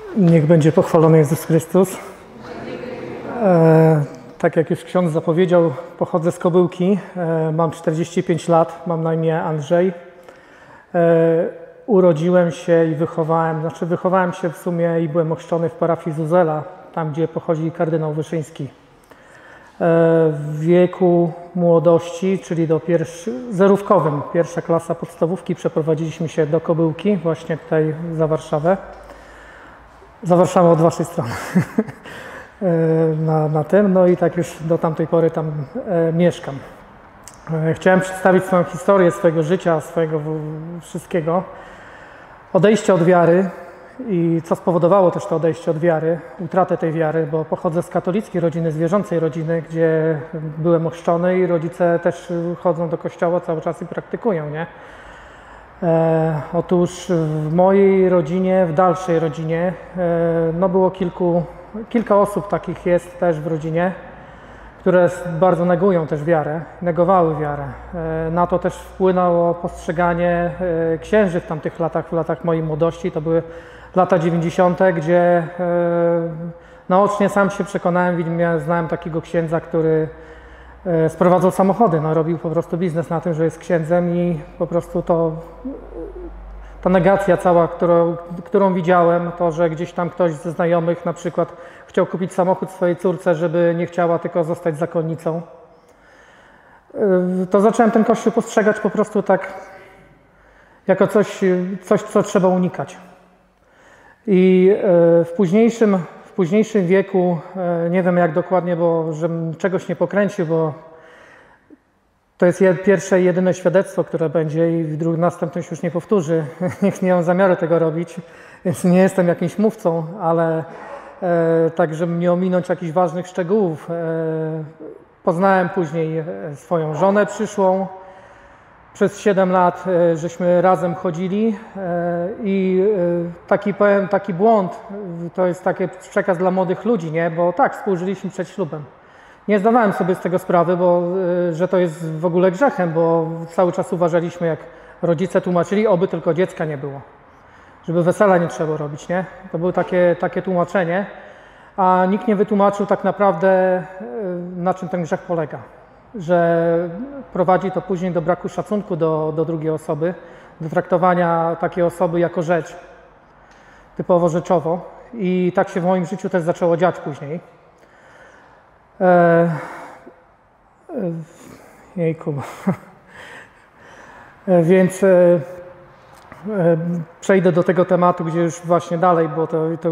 Niech będzie pochwalony Jezus Chrystus. Tak jak już ksiądz zapowiedział, pochodzę z Kobyłki, mam 45 lat, mam na imię Andrzej. Urodziłem się i wychowałem się w sumie i byłem ochrzczony w parafii Zuzela, tam gdzie pochodzi kardynał Wyszyński. W wieku młodości, czyli zerówkowym, pierwsza klasa podstawówki, przeprowadziliśmy się do Kobyłki, właśnie tutaj za Warszawę. Za Warszawę od waszej strony. na tym, no i tak już do tamtej pory tam mieszkam. Chciałem przedstawić swoją historię, swojego życia, swojego wszystkiego. Odejście od wiary i co spowodowało też to odejście od wiary, utratę tej wiary, bo pochodzę z katolickiej rodziny, z wierzącej rodziny, gdzie byłem ochrzczony i rodzice też chodzą do kościoła cały czas i praktykują, nie? Otóż w mojej rodzinie, w dalszej rodzinie, no było kilka osób takich jest też w rodzinie, które bardzo negują też wiarę, negowały wiarę. Na to też wpłynęło postrzeganie księży w tamtych latach, w latach mojej młodości. To były lata 90., gdzie naocznie sam się przekonałem, znałem takiego księdza, który sprowadzał samochody, no, robił po prostu biznes na tym, że jest księdzem i po prostu ta negacja cała, którą widziałem, to, że gdzieś tam ktoś ze znajomych na przykład chciał kupić samochód swojej córce, żeby nie chciała tylko zostać zakonnicą, to zacząłem ten Kościół postrzegać po prostu tak jako coś, co trzeba unikać. I w późniejszym wieku, nie wiem jak dokładnie, bo żebym czegoś nie pokręcił, bo to jest pierwsze i jedyne świadectwo, które będzie i następne się już nie powtórzy. Nie mam zamiaru tego robić, więc nie jestem jakimś mówcą, ale tak, żeby nie ominąć jakichś ważnych szczegółów. Poznałem później swoją żonę przyszłą. Przez 7 lat żeśmy razem chodzili i taki błąd, to jest taki przekaz dla młodych ludzi, nie? Bo tak, współżyliśmy przed ślubem. Nie zdawałem sobie z tego sprawy, że to jest w ogóle grzechem, bo cały czas uważaliśmy, jak rodzice tłumaczyli, oby tylko dziecka nie było. Żeby wesela nie trzeba robić, nie? To było takie tłumaczenie, a nikt nie wytłumaczył tak naprawdę, na czym ten grzech polega. Że prowadzi to później do braku szacunku do drugiej osoby, do traktowania takiej osoby jako rzecz, typowo rzeczowo. I tak się w moim życiu też zaczęło dziać później. Jejku. Więc przejdę do tego tematu, gdzie już właśnie dalej, bo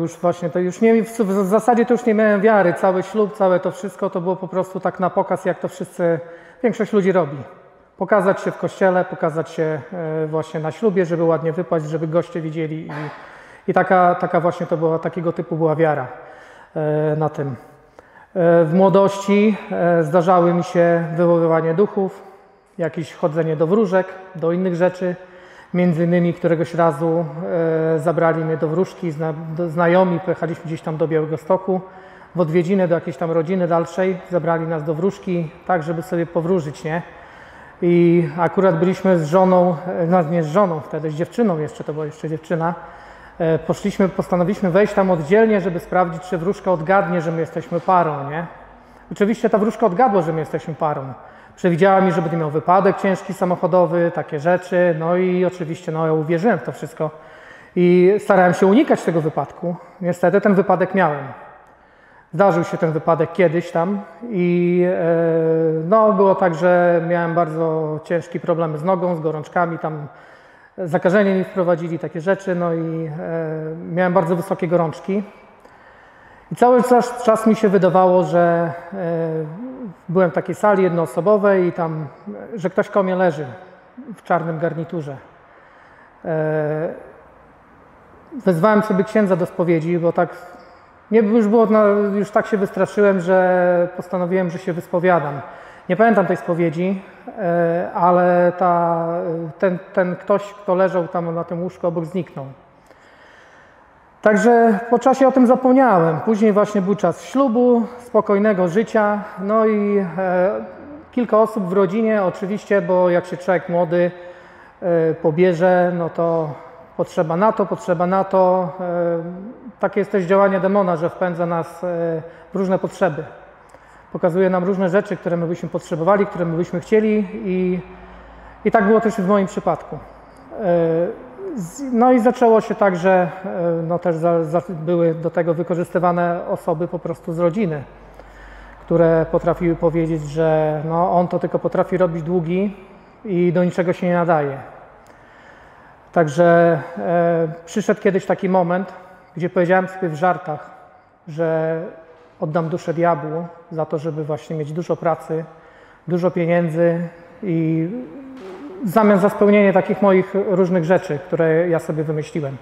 w zasadzie to już nie miałem wiary. Cały ślub, całe to wszystko to było po prostu tak na pokaz, jak to większość ludzi robi. Pokazać się w kościele, pokazać się właśnie na ślubie, żeby ładnie wypaść, żeby goście widzieli i taka właśnie to była, takiego typu była wiara na tym. W młodości zdarzały mi się wywoływanie duchów, jakieś chodzenie do wróżek, do innych rzeczy. Między innymi któregoś razu zabrali mnie do wróżki, znajomi, pojechaliśmy gdzieś tam do Białegostoku w odwiedziny do jakiejś tam rodziny dalszej, zabrali nas do wróżki, tak żeby sobie powróżyć, nie? I akurat byliśmy z żoną, nie z żoną wtedy, z dziewczyną jeszcze, to była jeszcze dziewczyna, postanowiliśmy wejść tam oddzielnie, żeby sprawdzić, czy wróżka odgadnie, że my jesteśmy parą, nie? Oczywiście ta wróżka odgadła, że my jesteśmy parą. Przewidziała mi, że będę miał wypadek ciężki samochodowy, takie rzeczy, no i oczywiście ja uwierzyłem w to wszystko i starałem się unikać tego wypadku. Niestety ten wypadek miałem. Zdarzył się ten wypadek kiedyś tam i było tak, że miałem bardzo ciężkie problemy z nogą, z gorączkami, tam zakażenie mi wprowadzili, takie rzeczy, no i miałem bardzo wysokie gorączki. I cały czas mi się wydawało, że byłem w takiej sali jednoosobowej i tam, że ktoś koło mnie leży w czarnym garniturze. Wezwałem sobie księdza do spowiedzi, bo tak już tak się wystraszyłem, że postanowiłem, że się wyspowiadam. Nie pamiętam tej spowiedzi, ale ten ktoś, kto leżał tam na tym łóżku obok, zniknął. Także po czasie o tym zapomniałem. Później właśnie był czas ślubu, spokojnego życia, no i kilka osób w rodzinie oczywiście, bo jak się człowiek młody pobierze, no to potrzeba na to, takie jest też działanie demona, że wpędza nas w różne potrzeby. Pokazuje nam różne rzeczy, które my byśmy potrzebowali, które my byśmy chcieli i tak było też w moim przypadku. No i zaczęło się tak, że no też były do tego wykorzystywane osoby po prostu z rodziny, które potrafiły powiedzieć, że no on to tylko potrafi robić długi i do niczego się nie nadaje. Także przyszedł kiedyś taki moment, gdzie powiedziałem sobie w żartach, że oddam duszę diabłu za to, żeby właśnie mieć dużo pracy, dużo pieniędzy i w zamian za spełnienie takich moich różnych rzeczy, które ja sobie wymyśliłem.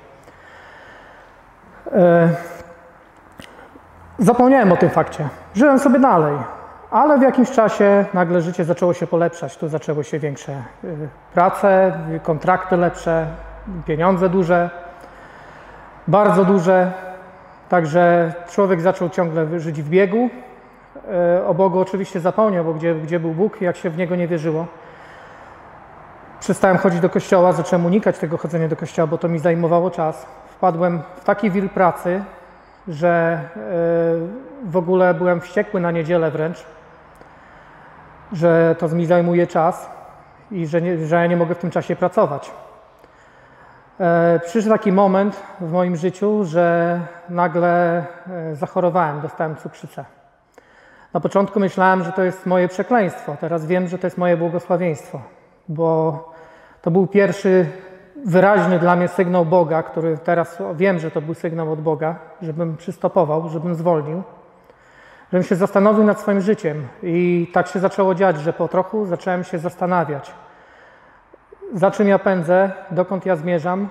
Zapomniałem o tym fakcie. Żyłem sobie dalej, ale w jakimś czasie nagle życie zaczęło się polepszać. Tu zaczęły się większe prace, kontrakty lepsze, pieniądze duże, bardzo duże. Także człowiek zaczął ciągle żyć w biegu. O Bogu oczywiście zapomniał, bo gdzie był Bóg, jak się w Niego nie wierzyło. Przestałem chodzić do kościoła, zacząłem unikać tego chodzenia do kościoła, bo to mi zajmowało czas. Wpadłem w taki wir pracy, że w ogóle byłem wściekły na niedzielę wręcz, że to mi zajmuje czas i że ja nie mogę w tym czasie pracować. Przyszedł taki moment w moim życiu, że nagle zachorowałem, dostałem cukrzycę. Na początku myślałem, że to jest moje przekleństwo, teraz wiem, że to jest moje błogosławieństwo, bo to był pierwszy wyraźny dla mnie sygnał Boga, który teraz wiem, że to był sygnał od Boga, żebym przystopował, żebym zwolnił, żebym się zastanowił nad swoim życiem. I tak się zaczęło dziać, że po trochu zacząłem się zastanawiać, za czym ja pędzę, dokąd ja zmierzam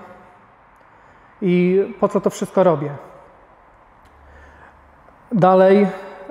i po co to wszystko robię. Dalej,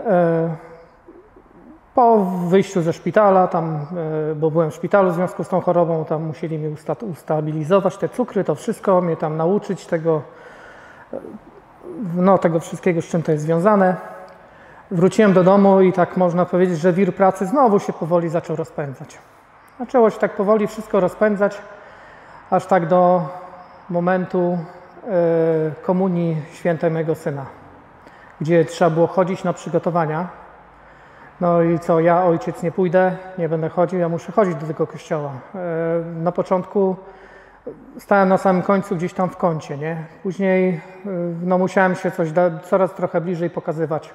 po wyjściu ze szpitala, bo byłem w szpitalu w związku z tą chorobą, tam musieli mi ustabilizować te cukry, to wszystko, mnie tam nauczyć tego wszystkiego, z czym to jest związane. Wróciłem do domu i tak można powiedzieć, że wir pracy znowu się powoli zaczął rozpędzać. Zaczęło się tak powoli wszystko rozpędzać, aż tak do momentu komunii świętej mego syna, gdzie trzeba było chodzić na przygotowania. No i co, ja, ojciec, nie pójdę, nie będę chodził, ja muszę chodzić do tego kościoła. Na początku stałem na samym końcu, gdzieś tam w kącie, nie? Później no, musiałem się coraz trochę bliżej pokazywać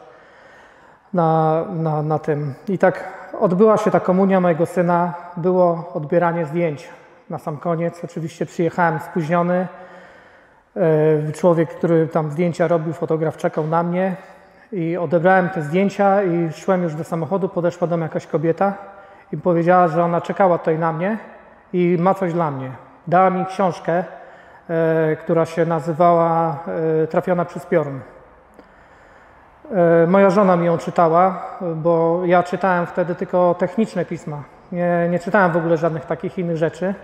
na tym. I tak odbyła się ta komunia mojego syna, było odbieranie zdjęć na sam koniec. Oczywiście przyjechałem spóźniony. Człowiek, który tam zdjęcia robił, fotograf, czekał na mnie. I odebrałem te zdjęcia i szłem już do samochodu, podeszła do mnie jakaś kobieta i powiedziała, że ona czekała tutaj na mnie i ma coś dla mnie. Dała mi książkę, która się nazywała Trafiona przez piorun. Moja żona mi ją czytała, bo ja czytałem wtedy tylko techniczne pisma. Nie czytałem w ogóle żadnych takich innych rzeczy.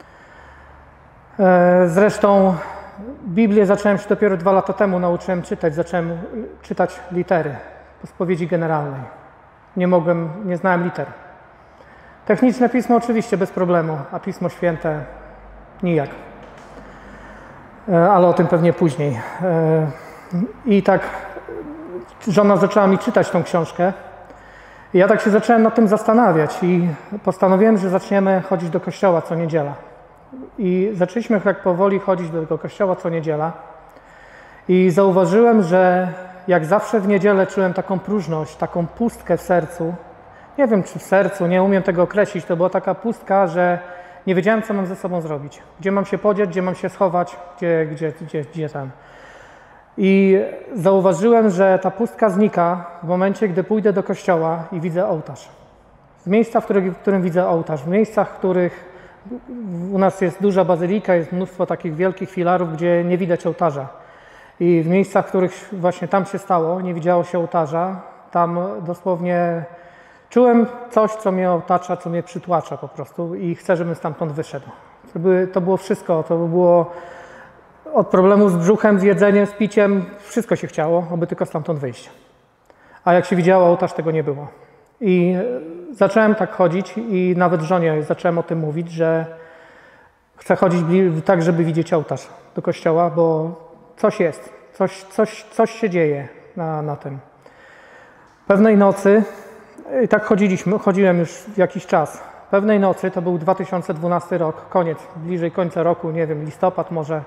Zresztą Biblię zacząłem się dopiero 2 lata temu, nauczyłem czytać. Zacząłem czytać litery po spowiedzi generalnej. Nie znałem liter. Techniczne pismo oczywiście bez problemu, a Pismo Święte nijak. Ale o tym pewnie później. I tak żona zaczęła mi czytać tą książkę. I ja tak się zacząłem nad tym zastanawiać i postanowiłem, że zaczniemy chodzić do kościoła co niedziela. I zaczęliśmy tak powoli chodzić do tego kościoła co niedziela. I zauważyłem, że jak zawsze w niedzielę czułem taką próżność, taką pustkę w sercu. Nie wiem, czy w sercu, nie umiem tego określić. To była taka pustka, że nie wiedziałem, co mam ze sobą zrobić. Gdzie mam się podzieć, gdzie mam się schować, gdzie tam. I zauważyłem, że ta pustka znika w momencie, gdy pójdę do kościoła i widzę ołtarz. W miejscach, w którym widzę ołtarz, w miejscach, w których u nas jest duża bazylika, jest mnóstwo takich wielkich filarów, gdzie nie widać ołtarza. I w miejscach, w których właśnie tam się stało, nie widziało się ołtarza, tam dosłownie czułem coś, co mnie otacza, co mnie przytłacza po prostu i chcę, żebym stamtąd wyszedł. To było wszystko, to było od problemu z brzuchem, z jedzeniem, z piciem, wszystko się chciało, aby tylko stamtąd wyjść. A jak się widziało ołtarz, tego nie było. I zacząłem tak chodzić i nawet żonie zacząłem o tym mówić, że chcę chodzić tak, żeby widzieć ołtarz do kościoła, bo coś jest. Coś się dzieje na tym. Pewnej nocy, i tak chodziłem już jakiś czas. Pewnej nocy, to był 2012 rok, bliżej końca roku, nie wiem, listopad może.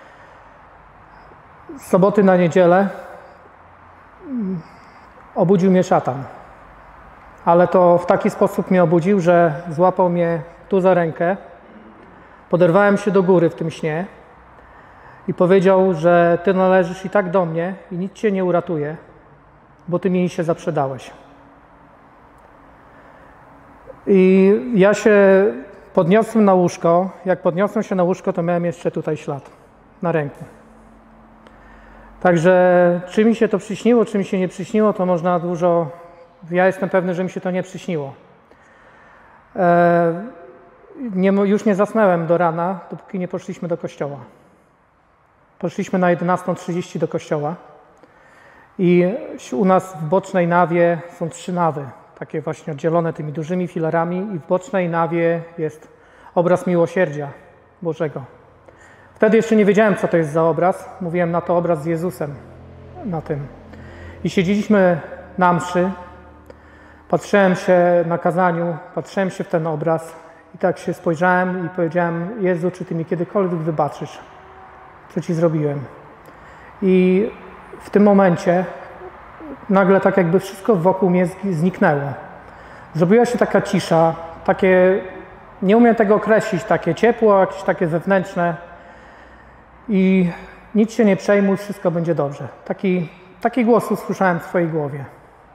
Z soboty na niedzielę obudził mnie szatan. Ale to w taki sposób mnie obudził, że złapał mnie tu za rękę. Poderwałem się do góry w tym śnie i powiedział, że ty należysz i tak do mnie i nic cię nie uratuje, bo ty mi się zaprzedałeś. I ja się podniosłem na łóżko. Jak podniosłem się na łóżko, to miałem jeszcze tutaj ślad na ręku. Już czy mi się to przyśniło, czy mi się nie przyśniło, to można dużo... Ja jestem pewny, że mi się to nie przyśniło. Już nie zasnąłem do rana, dopóki nie poszliśmy do kościoła. Poszliśmy na 11:30 do kościoła i u nas w bocznej nawie są 3 nawy, takie właśnie oddzielone tymi dużymi filarami i w bocznej nawie jest obraz miłosierdzia Bożego. Wtedy jeszcze nie wiedziałem, co to jest za obraz. Mówiłem na to obraz z Jezusem na tym. I siedzieliśmy na mszy, patrzyłem się na kazaniu, patrzyłem się w ten obraz i tak się spojrzałem i powiedziałem: Jezu, czy Ty mi kiedykolwiek wybaczysz, co Ci zrobiłem? I w tym momencie nagle tak jakby wszystko wokół mnie zniknęło. Zrobiła się taka cisza, takie, nie umiem tego określić, takie ciepło, jakieś takie wewnętrzne i nic się nie przejmuj, wszystko będzie dobrze. Taki głos usłyszałem w swojej głowie.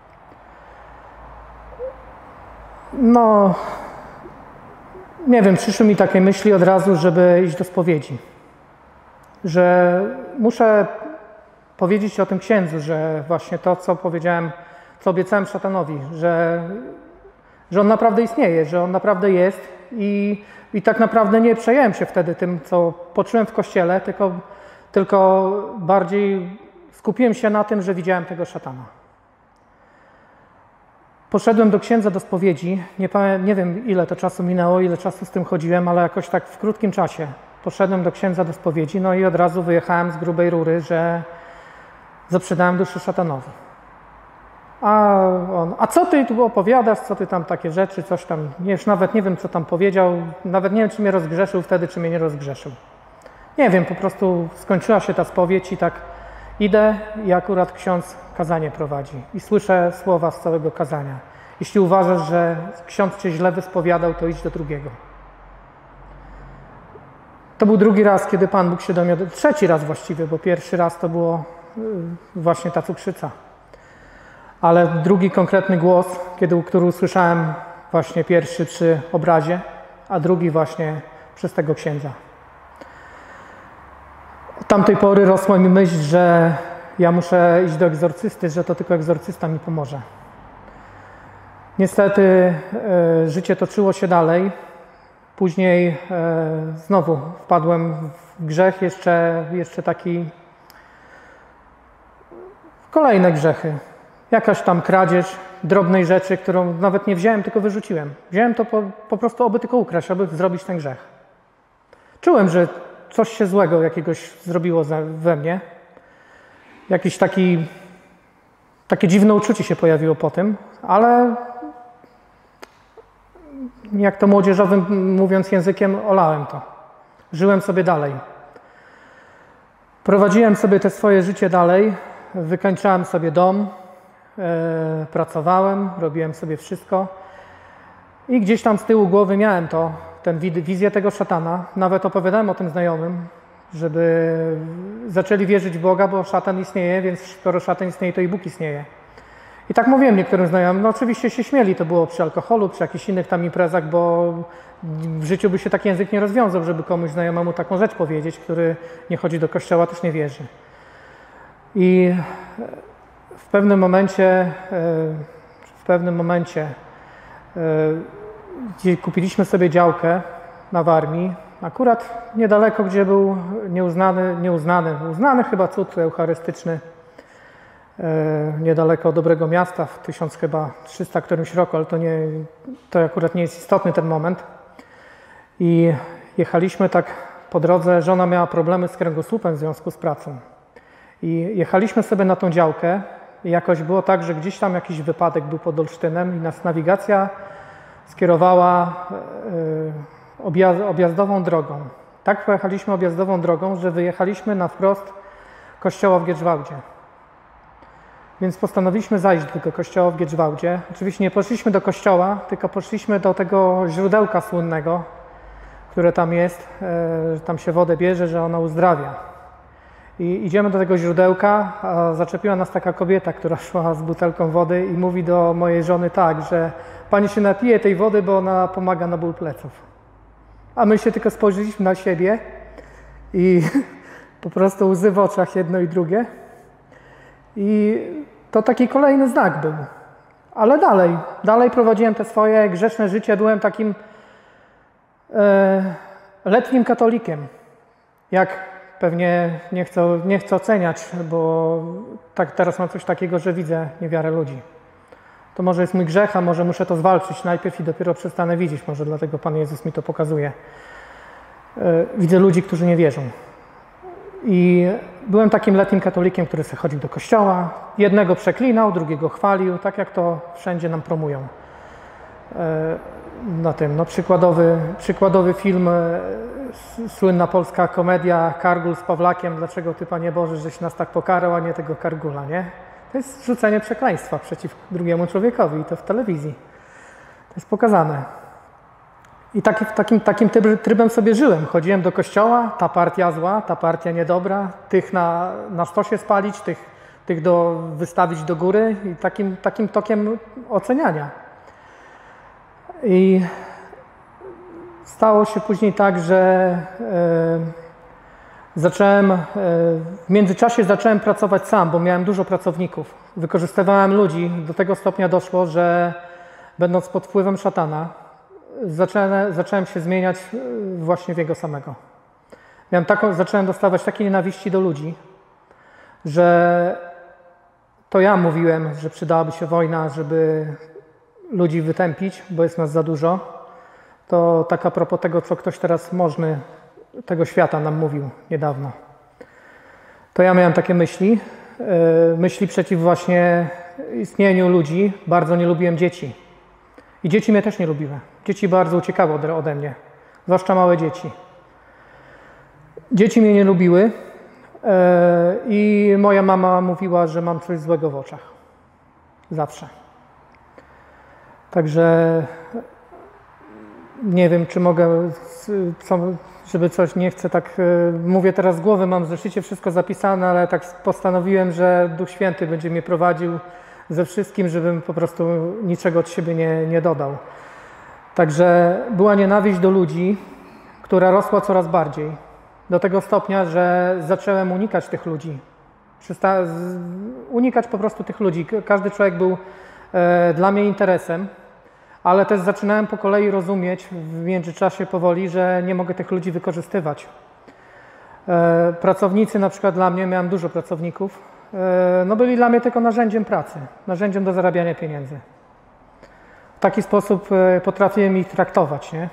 No, nie wiem, przyszły mi takie myśli od razu, żeby iść do spowiedzi. Że muszę powiedzieć o tym księdzu, że właśnie to, co powiedziałem, co obiecałem szatanowi, że on naprawdę istnieje, że on naprawdę jest i tak naprawdę nie przejąłem się wtedy tym, co poczułem w kościele, tylko bardziej skupiłem się na tym, że widziałem tego szatana. Poszedłem do księdza do spowiedzi, nie wiem ile to czasu minęło, ile czasu z tym chodziłem, ale jakoś tak w krótkim czasie poszedłem do księdza do spowiedzi, no i od razu wyjechałem z grubej rury, że zaprzedałem duszę szatanowi. A on: a co ty tu opowiadasz, co ty tam takie rzeczy, coś tam, już nawet nie wiem, co tam powiedział, nawet nie wiem, czy mnie rozgrzeszył wtedy, czy mnie nie rozgrzeszył. Nie wiem, po prostu skończyła się ta spowiedź i tak idę i akurat ksiądz kazanie prowadzi i słyszę słowa z całego kazania. Jeśli uważasz, że ksiądz cię źle wyspowiadał, to idź do drugiego. To był drugi raz, kiedy Pan Bóg się do mnie... Trzeci raz właściwie, bo pierwszy raz to było właśnie ta cukrzyca. Ale drugi konkretny głos, który usłyszałem właśnie pierwszy przy obrazie, a drugi właśnie przez tego księdza. Od tamtej pory rosła mi myśl, że ja muszę iść do egzorcysty, że to tylko egzorcysta mi pomoże. Niestety życie toczyło się dalej. Później znowu wpadłem w grzech, jeszcze taki... Kolejne grzechy. Jakaś tam kradzież drobnej rzeczy, którą nawet nie wziąłem, tylko wyrzuciłem. Wziąłem to po prostu, aby tylko ukraść, aby zrobić ten grzech. Czułem, że coś się złego jakiegoś zrobiło we mnie. Jakieś takie dziwne uczucie się pojawiło po tym, ale jak to młodzieżowym mówiąc językiem, olałem to. Żyłem sobie dalej. Prowadziłem sobie te swoje życie dalej, wykańczałem sobie dom, pracowałem, robiłem sobie wszystko i gdzieś tam z tyłu głowy miałem wizję tego szatana. Nawet opowiadałem o tym znajomym, żeby zaczęli wierzyć w Boga, bo szatan istnieje, więc skoro szatan istnieje, to i Bóg istnieje. I tak mówiłem niektórym znajomym, no oczywiście się śmieli, to było przy alkoholu, przy jakichś innych tam imprezach, bo w życiu by się taki język nie rozwiązał, żeby komuś znajomemu taką rzecz powiedzieć, który nie chodzi do kościoła, też nie wierzy. I w pewnym momencie gdzie kupiliśmy sobie działkę na Warmii, akurat niedaleko, gdzie był uznany chyba cud eucharystyczny, niedaleko Dobrego Miasta, w 1300 którymś roku, ale to akurat nie jest istotny ten moment. I jechaliśmy tak po drodze, żona miała problemy z kręgosłupem w związku z pracą. I jechaliśmy sobie na tą działkę i jakoś było tak, że gdzieś tam jakiś wypadek był pod Olsztynem i nas nawigacja skierowała objazdową drogą. Tak pojechaliśmy objazdową drogą, że wyjechaliśmy na wprost kościoła w Giedrzwałdzie. Więc postanowiliśmy zajść do tego kościoła w Giedrzwałdzie. Oczywiście nie poszliśmy do kościoła, tylko poszliśmy do tego źródełka słynnego, które tam jest, że tam się wodę bierze, że ona uzdrawia. I idziemy do tego źródełka, a zaczepiła nas taka kobieta, która szła z butelką wody i mówi do mojej żony tak, że pani się napije tej wody, bo ona pomaga na ból pleców. A my się tylko spojrzeliśmy na siebie i po prostu łzy w oczach jedno i drugie. I to taki kolejny znak był. Ale dalej prowadziłem te swoje grzeszne życie. Byłem takim letnim katolikiem. Jak pewnie nie chcę oceniać, bo tak teraz mam coś takiego, że widzę niewiarę ludzi. To może jest mój grzech, a może muszę to zwalczyć najpierw i dopiero przestanę widzieć. Może dlatego Pan Jezus mi to pokazuje. Widzę ludzi, którzy nie wierzą. I byłem takim letnim katolikiem, który sobie chodził do kościoła. Jednego przeklinał, drugiego chwalił, tak jak to wszędzie nam promują. Na tym, no przykładowy film, słynna polska komedia Kargul z Pawlakiem. Dlaczego Ty, Panie Boże, żeś nas tak pokarał, a nie tego Kargula, nie? To jest rzucenie przekleństwa przeciw drugiemu człowiekowi i to w telewizji. To jest pokazane. I takim trybem sobie żyłem. Chodziłem do kościoła, ta partia zła, ta partia niedobra, tych na stosie spalić, tych wystawić do góry i takim tokiem oceniania. I stało się później tak, że w międzyczasie zacząłem pracować sam, bo miałem dużo pracowników. Wykorzystywałem ludzi, do tego stopnia doszło, że będąc pod wpływem szatana, zacząłem się zmieniać właśnie w jego samego. Zacząłem dostawać takie nienawiści do ludzi, że to ja mówiłem, że przydałaby się wojna, żeby ludzi wytępić, bo jest nas za dużo. To tak a propos tego, co ktoś teraz możny tego świata nam mówił niedawno. To ja miałem takie myśli przeciw właśnie istnieniu ludzi. Bardzo nie lubiłem dzieci. I dzieci mnie też nie lubiły. Dzieci bardzo uciekały ode mnie, zwłaszcza małe dzieci. Dzieci mnie nie lubiły i moja mama mówiła, że mam coś złego w oczach. Zawsze. Także nie wiem, czy mogę, żeby coś, nie chcę tak, mówię teraz z głowy, mam w zeszycie wszystko zapisane, ale tak postanowiłem, że Duch Święty będzie mnie prowadził ze wszystkim, żebym po prostu niczego od siebie nie dodał. Także była nienawiść do ludzi, która rosła coraz bardziej. Do tego stopnia, że zacząłem unikać tych ludzi. Unikać po prostu tych ludzi. Każdy człowiek był dla mnie interesem, ale też zaczynałem po kolei rozumieć w międzyczasie powoli, że nie mogę tych ludzi wykorzystywać. Pracownicy na przykład dla mnie, miałem dużo pracowników, no byli dla mnie tylko narzędziem pracy, narzędziem do zarabiania pieniędzy. W taki sposób potrafiłem ich traktować, nie?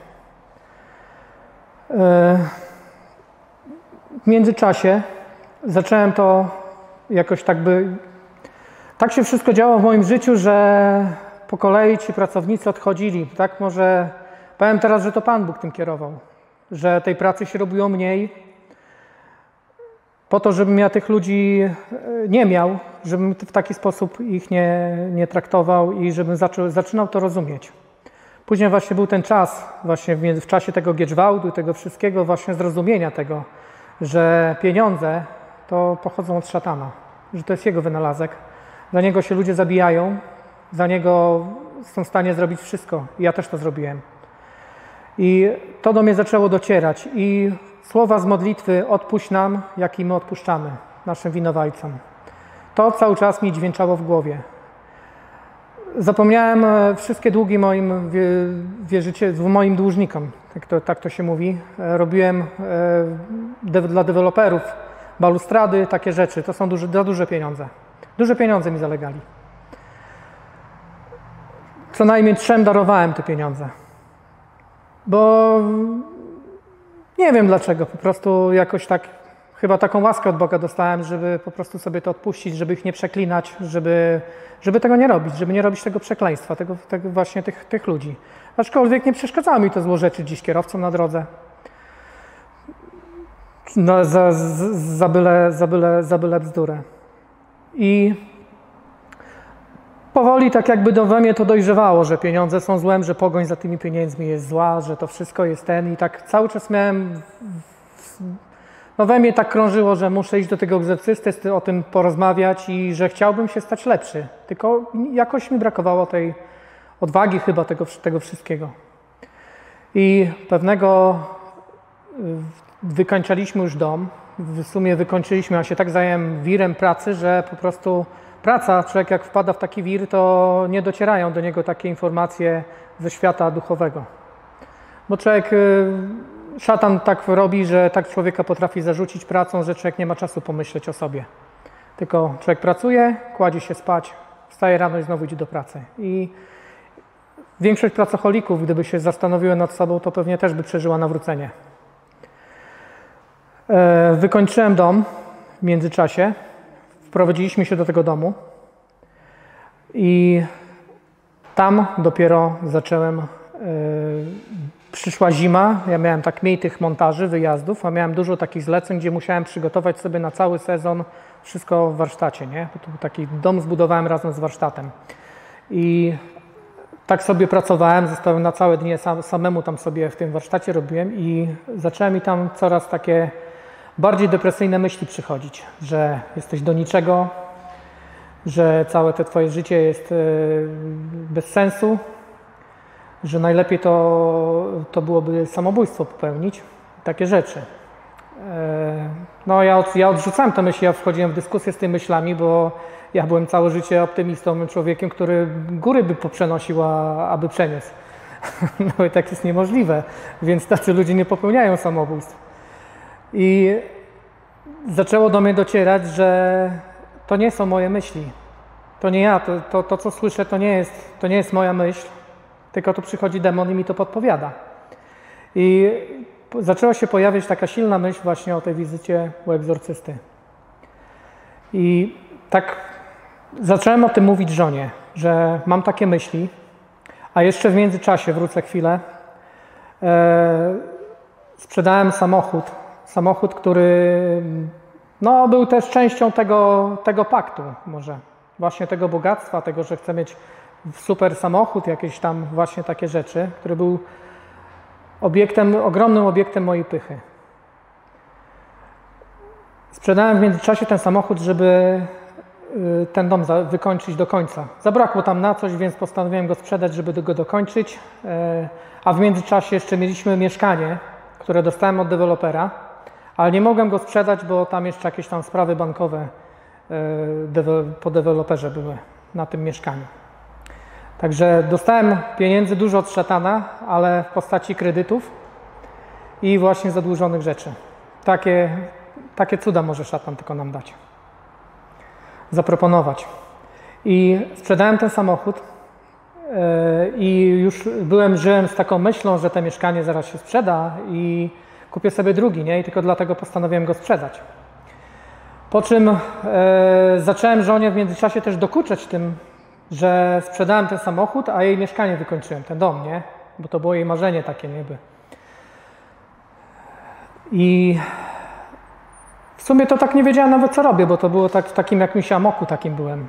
W międzyczasie zacząłem to jakoś tak się wszystko działo w moim życiu, że po kolei ci pracownicy odchodzili. Tak może powiem teraz, że to Pan Bóg tym kierował, że tej pracy się robiło mniej, po to, żebym ja tych ludzi nie miał, żebym w taki sposób ich nie traktował i żebym zaczynał to rozumieć. Później właśnie był ten czas, właśnie w czasie tego Giedrzwałdu, tego wszystkiego, właśnie zrozumienia tego, że pieniądze to pochodzą od szatana, że to jest jego wynalazek. Za niego się ludzie zabijają, za niego są w stanie zrobić wszystko. I ja też to zrobiłem. I to do mnie zaczęło docierać. I słowa z modlitwy odpuść nam, jak i my odpuszczamy naszym winowajcom. To cały czas mi dźwięczało w głowie. Zapomniałem wszystkie długi moim dłużnikom, tak to się mówi. Robiłem dla deweloperów balustrady, takie rzeczy. To są duże pieniądze. Duże pieniądze mi zalegali. Co najmniej 3 darowałem te pieniądze. Bo nie wiem dlaczego, po prostu jakoś tak chyba taką łaskę od Boga dostałem, żeby po prostu sobie to odpuścić, żeby ich nie przeklinać, żeby tego nie robić, żeby nie robić tego przekleństwa, tego właśnie tych ludzi. Aczkolwiek nie przeszkadzało mi to złorzeczyć dziś kierowcom na drodze. No, za byle bzdurę. I powoli tak jakby we mnie to dojrzewało, że pieniądze są złem, że pogoń za tymi pieniędzmi jest zła, że to wszystko jest i tak cały czas miałem, no we mnie tak krążyło, że muszę iść do tego egzorcysty, o tym porozmawiać i że chciałbym się stać lepszy. Tylko jakoś mi brakowało tej odwagi chyba tego wszystkiego. I pewnego wykończaliśmy już dom. W sumie wykończyliśmy, a się tak zająłem wirem pracy, że po prostu praca, człowiek jak wpada w taki wir, to nie docierają do niego takie informacje ze świata duchowego. Bo człowiek, szatan tak robi, że tak człowieka potrafi zarzucić pracą, że człowiek nie ma czasu pomyśleć o sobie. Tylko człowiek pracuje, kładzie się spać, wstaje rano i znowu idzie do pracy. I większość pracocholików, gdyby się zastanowiły nad sobą, to pewnie też by przeżyła nawrócenie. Wykończyłem dom w międzyczasie. Wprowadziliśmy się do tego domu i tam dopiero zacząłem, przyszła zima, ja miałem tak mniej tych montaży, wyjazdów, a miałem dużo takich zleceń, gdzie musiałem przygotować sobie na cały sezon wszystko w warsztacie, nie? Bo to był taki dom zbudowałem razem z warsztatem i tak sobie pracowałem, zostałem na całe dnie, samemu tam sobie w tym warsztacie robiłem i zaczęły mi tam coraz takie bardziej depresyjne myśli przychodzić, że jesteś do niczego, że całe to twoje życie jest bez sensu, że najlepiej to byłoby samobójstwo popełnić, takie rzeczy. No ja odrzucałem te myśli, ja wchodziłem w dyskusję z tymi myślami, bo ja byłem całe życie optymistą, człowiekiem, który góry by poprzenosił, aby przeniósł. No i tak jest niemożliwe, więc tacy ludzie nie popełniają samobójstw. I zaczęło do mnie docierać, że to nie są moje myśli. To nie ja, to co słyszę, to nie jest moja myśl, tylko tu przychodzi demon i mi to podpowiada. I zaczęła się pojawiać taka silna myśl właśnie o tej wizycie u egzorcysty. I tak zacząłem o tym mówić żonie, że mam takie myśli, a jeszcze w międzyczasie, wrócę chwilę, sprzedałem samochód, który no, był też częścią tego paktu może, właśnie tego bogactwa, tego, że chcę mieć super samochód, jakieś tam właśnie takie rzeczy, który był ogromnym obiektem mojej pychy. Sprzedałem w międzyczasie ten samochód, żeby ten dom wykończyć do końca. Zabrakło tam na coś, więc postanowiłem go sprzedać, żeby go dokończyć, a w międzyczasie jeszcze mieliśmy mieszkanie, które dostałem od dewelopera, ale nie mogłem go sprzedać, bo tam jeszcze jakieś tam sprawy bankowe po deweloperze były na tym mieszkaniu. Także dostałem pieniędzy dużo od szatana, ale w postaci kredytów i właśnie zadłużonych rzeczy. Takie cuda może szatan tylko nam dać. Zaproponować. I sprzedałem ten samochód i już żyłem z taką myślą, że to mieszkanie zaraz się sprzeda i kupię sobie drugi, nie? I tylko dlatego postanowiłem go sprzedać. Po czym zacząłem żonie w międzyczasie też dokuczać tym, że sprzedałem ten samochód, a jej mieszkanie wykończyłem, ten dom, nie? Bo to było jej marzenie takie niby. I w sumie to tak nie wiedziałem nawet co robię, bo to było tak w takim jakimś amoku takim byłem.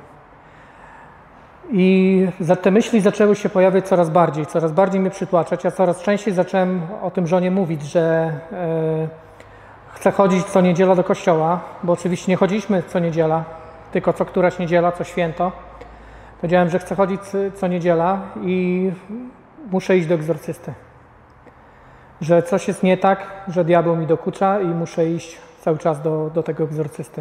I te myśli zaczęły się pojawiać coraz bardziej mnie przytłaczać. Ja coraz częściej zacząłem o tym żonie mówić, że chcę chodzić co niedziela do kościoła, bo oczywiście nie chodziliśmy co niedziela, tylko co któraś niedziela, co święto. Powiedziałem, że chcę chodzić co niedziela i muszę iść do egzorcysty. Że coś jest nie tak, że diabeł mi dokucza i muszę iść cały czas do tego egzorcysty.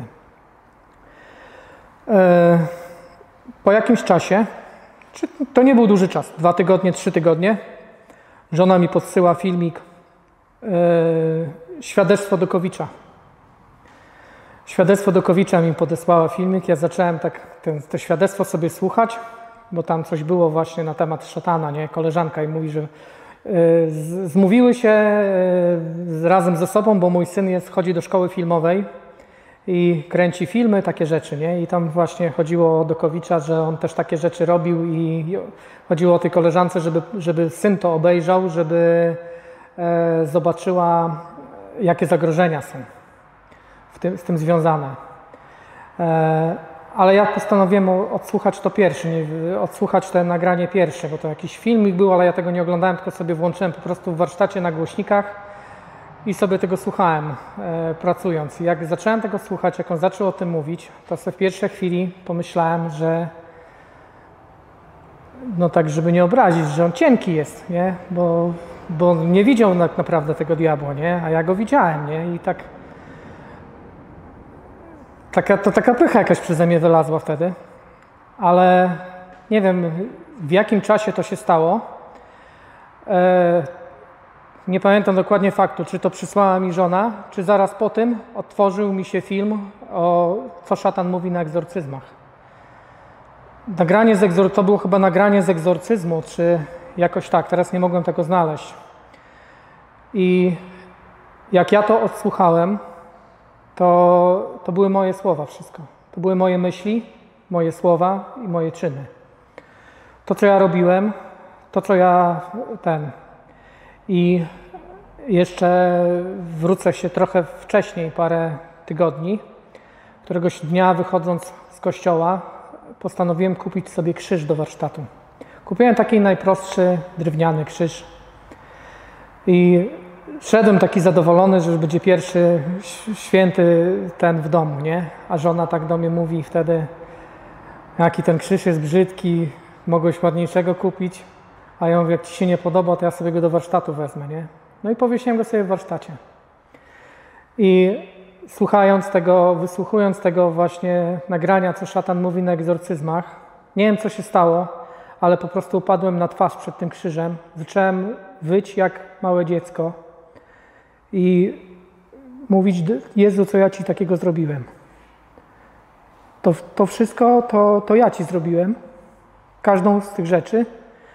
Po jakimś czasie, to nie był duży czas, 2 tygodnie, 3 tygodnie, żona mi podsyła filmik Świadectwo Dokowicza. Świadectwo Dokowicza mi podesłała filmik, ja zacząłem tak to świadectwo sobie słuchać, bo tam coś było właśnie na temat szatana, nie? Koleżanka i mówi, że zmówiły się razem ze sobą, bo mój syn chodzi do szkoły filmowej i kręci filmy, takie rzeczy, nie? I tam właśnie chodziło o Dokowicza, że on też takie rzeczy robił i chodziło o tej koleżance, żeby syn to obejrzał, żeby zobaczyła, jakie zagrożenia są z tym związane. Ale ja postanowiłem odsłuchać to pierwsze, odsłuchać to nagranie pierwsze, bo to jakiś filmik był, ale ja tego nie oglądałem, tylko sobie włączyłem po prostu w warsztacie na głośnikach i sobie tego słuchałem, pracując. I jak zacząłem tego słuchać, jak on zaczął o tym mówić, to sobie w pierwszej chwili pomyślałem, że no tak, żeby nie obrazić, że on cienki jest, nie? Bo nie widział tak naprawdę tego diabła, nie? A ja go widziałem, nie? I tak taka pycha jakaś przeze mnie wylazła wtedy, ale nie wiem, w jakim czasie to się stało. Nie pamiętam dokładnie faktu, czy to przysłała mi żona, czy zaraz po tym otworzył mi się film o co szatan mówi na egzorcyzmach. To było chyba nagranie z egzorcyzmu, czy jakoś tak, teraz nie mogłem tego znaleźć. I jak ja to odsłuchałem, to były moje słowa wszystko. To były moje myśli, moje słowa i moje czyny. To, co ja robiłem, to, co I jeszcze wrócę się trochę wcześniej, parę tygodni. Któregoś dnia, wychodząc z kościoła, postanowiłem kupić sobie krzyż do warsztatu. Kupiłem taki najprostszy, drewniany krzyż. I szedłem taki zadowolony, że już będzie pierwszy święty ten w domu, nie? A żona tak do mnie mówi wtedy, jaki ten krzyż jest brzydki, mogłeś ładniejszego kupić. A ja mówię, jak ci się nie podoba, to ja sobie go do warsztatu wezmę, nie? No i powiesiłem go sobie w warsztacie. I wysłuchując tego właśnie nagrania, co szatan mówi na egzorcyzmach, nie wiem, co się stało, ale po prostu upadłem na twarz przed tym krzyżem. Zacząłem wyć jak małe dziecko i mówić, Jezu, co ja Ci takiego zrobiłem? To wszystko, to ja Ci zrobiłem. Każdą z tych rzeczy.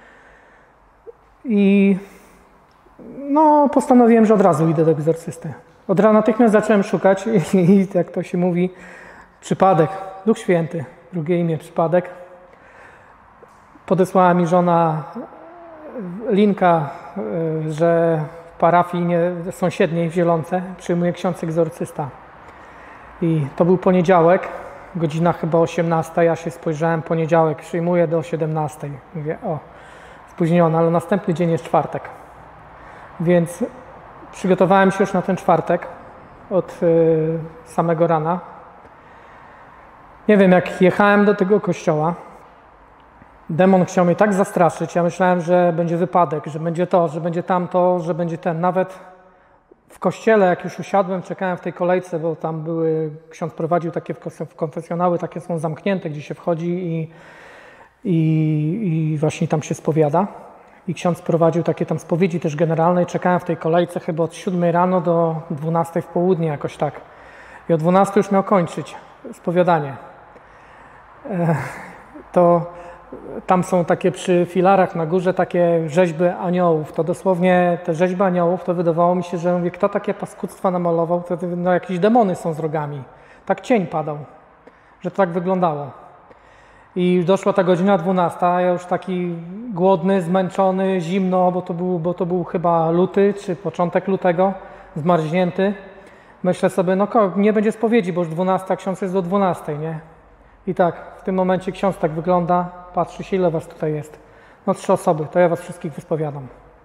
I no, postanowiłem, że od razu idę do egzorcysty. Natychmiast zacząłem szukać i jak to się mówi, przypadek, Duch Święty, drugie imię, przypadek. Podesłała mi żona linka, że w parafii sąsiedniej w Zielonce przyjmuje ksiądz egzorcysta. I to był poniedziałek, godzina chyba 18, ja się spojrzałem, poniedziałek przyjmuję do 17. Mówię, spóźniona, ale następny dzień jest czwartek. Więc przygotowałem się już na ten czwartek od samego rana. Nie wiem, jak jechałem do tego kościoła, demon chciał mnie tak zastraszyć. Ja myślałem, że będzie wypadek, że będzie to, że będzie tamto, że będzie ten. Nawet w kościele, jak już usiadłem, czekałem w tej kolejce, bo tam ksiądz prowadził takie w konfesjonały, takie są zamknięte, gdzie się wchodzi i właśnie tam się spowiada. I ksiądz prowadził takie tam spowiedzi też generalne i czekałem w tej kolejce chyba od 7 rano do 12 w południe, jakoś tak. I o 12 już miał kończyć spowiadanie. To tam są takie przy filarach na górze takie rzeźby aniołów. To dosłownie te rzeźby aniołów, to wydawało mi się, że mówię, kto takie paskudztwa namalował, to no, jakieś demony są z rogami. Tak cień padał, że to tak wyglądało. I doszła ta godzina 12, a ja już taki głodny, zmęczony, zimno, bo to był chyba luty, czy początek lutego, zmarznięty. Myślę sobie, no nie będzie spowiedzi, bo już 12, a ksiądz jest do 12, nie? I tak, w tym momencie ksiądz tak wygląda, patrzy się, ile was tutaj jest. No 3 osoby, to ja was wszystkich wyspowiadam.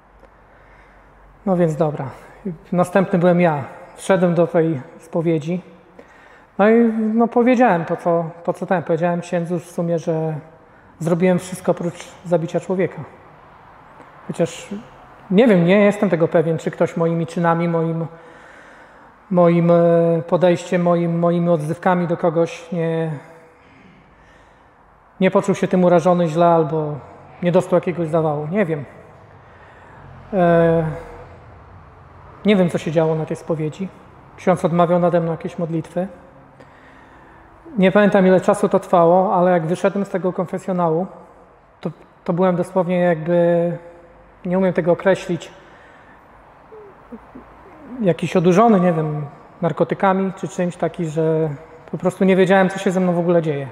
No więc dobra. Następny byłem ja. Wszedłem do tej spowiedzi. No i powiedziałem to co tam. Powiedziałem księdzu w sumie, że zrobiłem wszystko oprócz zabicia człowieka. Chociaż nie wiem, nie jestem tego pewien, czy ktoś moimi czynami, moim podejściem, moimi odzywkami do kogoś nie poczuł się tym urażony źle albo nie dostał jakiegoś zawału. Nie wiem. Nie wiem, co się działo na tej spowiedzi. Ksiądz odmawiał nade mną jakieś modlitwy. Nie pamiętam, ile czasu to trwało, ale jak wyszedłem z tego konfesjonału, to byłem dosłownie jakby, nie umiem tego określić, jakiś odurzony, nie wiem, narkotykami czy czymś taki, że po prostu nie wiedziałem, co się ze mną w ogóle dzieje.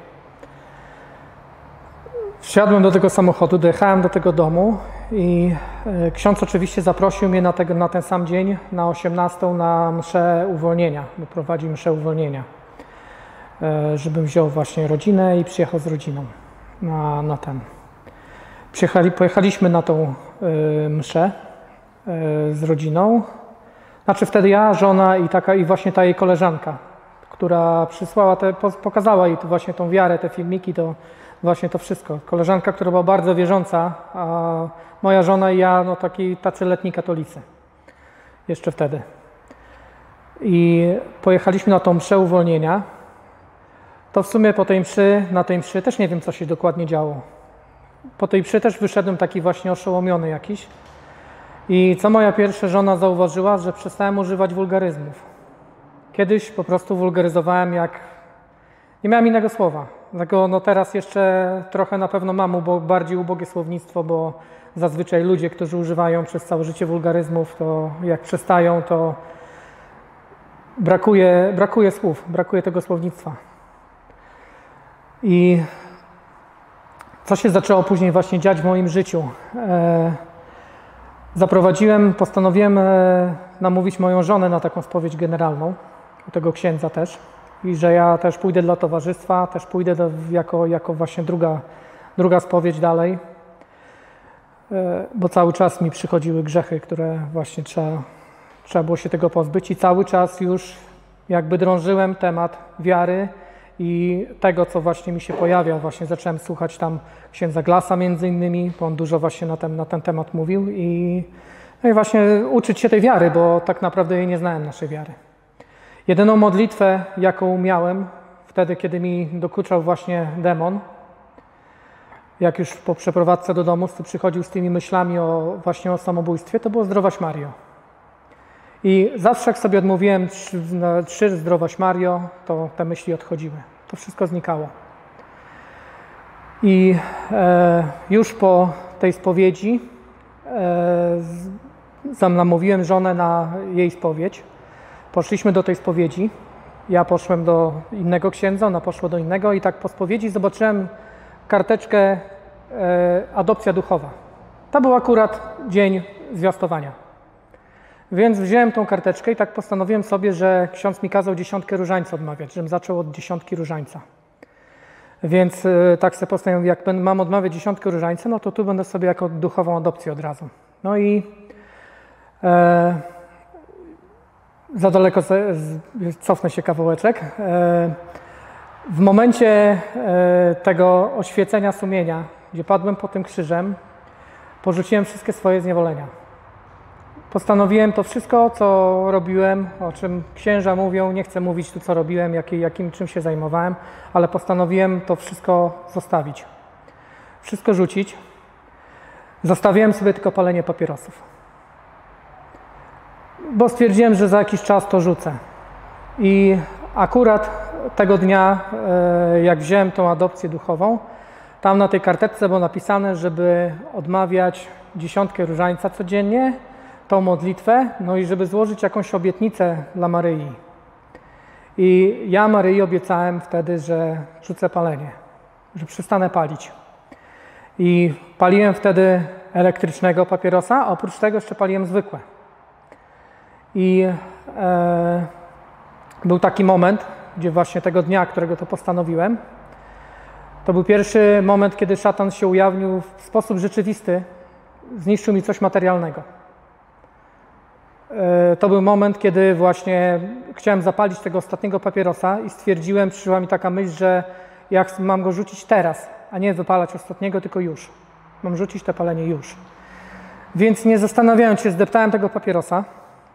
Wsiadłem do tego samochodu, dojechałem do tego domu i ksiądz oczywiście zaprosił mnie na ten sam dzień, na 18 na mszę uwolnienia, bo prowadzi mszę uwolnienia, żebym wziął właśnie rodzinę i przyjechał z rodziną na ten. Pojechaliśmy na tą mszę z rodziną. Znaczy wtedy ja, żona i właśnie ta jej koleżanka, która przysłała, pokazała jej tu właśnie tą wiarę, te filmiki, to właśnie to wszystko. Koleżanka, która była bardzo wierząca, a moja żona i ja, no tacy letni katolicy. Jeszcze wtedy. I pojechaliśmy na tą mszę uwolnienia. To w sumie na tej mszy też nie wiem, co się dokładnie działo. Po tej mszy też wyszedłem taki właśnie oszołomiony jakiś. I co moja pierwsza żona zauważyła, że przestałem używać wulgaryzmów. Kiedyś po prostu wulgaryzowałem nie miałem innego słowa. Dlatego no teraz jeszcze trochę na pewno mam bardziej ubogie słownictwo, bo zazwyczaj ludzie, którzy używają przez całe życie wulgaryzmów, to jak przestają, to brakuje słów, brakuje tego słownictwa. I co się zaczęło później właśnie dziać w moim życiu? Postanowiłem namówić moją żonę na taką spowiedź generalną, u tego księdza też. I że ja też pójdę dla towarzystwa, też pójdę jako właśnie druga spowiedź dalej. Bo cały czas mi przychodziły grzechy, które właśnie trzeba było się tego pozbyć. I cały czas już jakby drążyłem temat wiary i tego, co właśnie mi się pojawia. Właśnie zacząłem słuchać tam księdza Glasa między innymi, bo on dużo właśnie na ten temat mówił. No i właśnie uczyć się tej wiary, bo tak naprawdę jej nie znałem, naszej wiary. Jedyną modlitwę, jaką miałem wtedy, kiedy mi dokuczał właśnie demon, jak już po przeprowadzce do domu przychodził z tymi myślami właśnie o samobójstwie, to było Zdrowaś Mario. I zawsze jak sobie odmówiłem 3 Zdrowaś Mario, to te myśli odchodziły. To wszystko znikało. I już po tej spowiedzi namówiłem żonę na jej spowiedź. Poszliśmy do tej spowiedzi. Ja poszłem do innego księdza, ona poszła do innego i tak po spowiedzi zobaczyłem karteczkę adopcja duchowa. To był akurat dzień zwiastowania. Więc wziąłem tą karteczkę i tak postanowiłem sobie, że ksiądz mi kazał 10 różańca odmawiać, żebym zaczął od 10 różańca. Więc tak sobie postanowiłem, jak mam odmawiać 10 różańca, no to tu będę sobie jako duchową adopcję od razu. No i za daleko cofnę się kawałeczek. W momencie tego oświecenia sumienia, gdzie padłem pod tym krzyżem, porzuciłem wszystkie swoje zniewolenia. Postanowiłem to wszystko, co robiłem, o czym księża mówią, nie chcę mówić tu, co robiłem, czym się zajmowałem, ale postanowiłem to wszystko zostawić. Wszystko rzucić. Zostawiłem sobie tylko palenie papierosów. Bo stwierdziłem, że za jakiś czas to rzucę. I akurat tego dnia, jak wziąłem tą adopcję duchową, tam na tej karteczce było napisane, żeby odmawiać 10 różańca codziennie, tą modlitwę, no i żeby złożyć jakąś obietnicę dla Maryi. I ja Maryi obiecałem wtedy, że rzucę palenie, że przestanę palić. I paliłem wtedy elektrycznego papierosa, a oprócz tego jeszcze paliłem zwykłe. I był taki moment, gdzie właśnie tego dnia, którego to postanowiłem, to był pierwszy moment, kiedy szatan się ujawnił w sposób rzeczywisty, zniszczył mi coś materialnego. To był moment, kiedy właśnie chciałem zapalić tego ostatniego papierosa i stwierdziłem, przyszła mi taka myśl, że jak mam go rzucić teraz, a nie wypalać ostatniego, tylko już. Mam rzucić to palenie już. Więc nie zastanawiając się, zdeptałem tego papierosa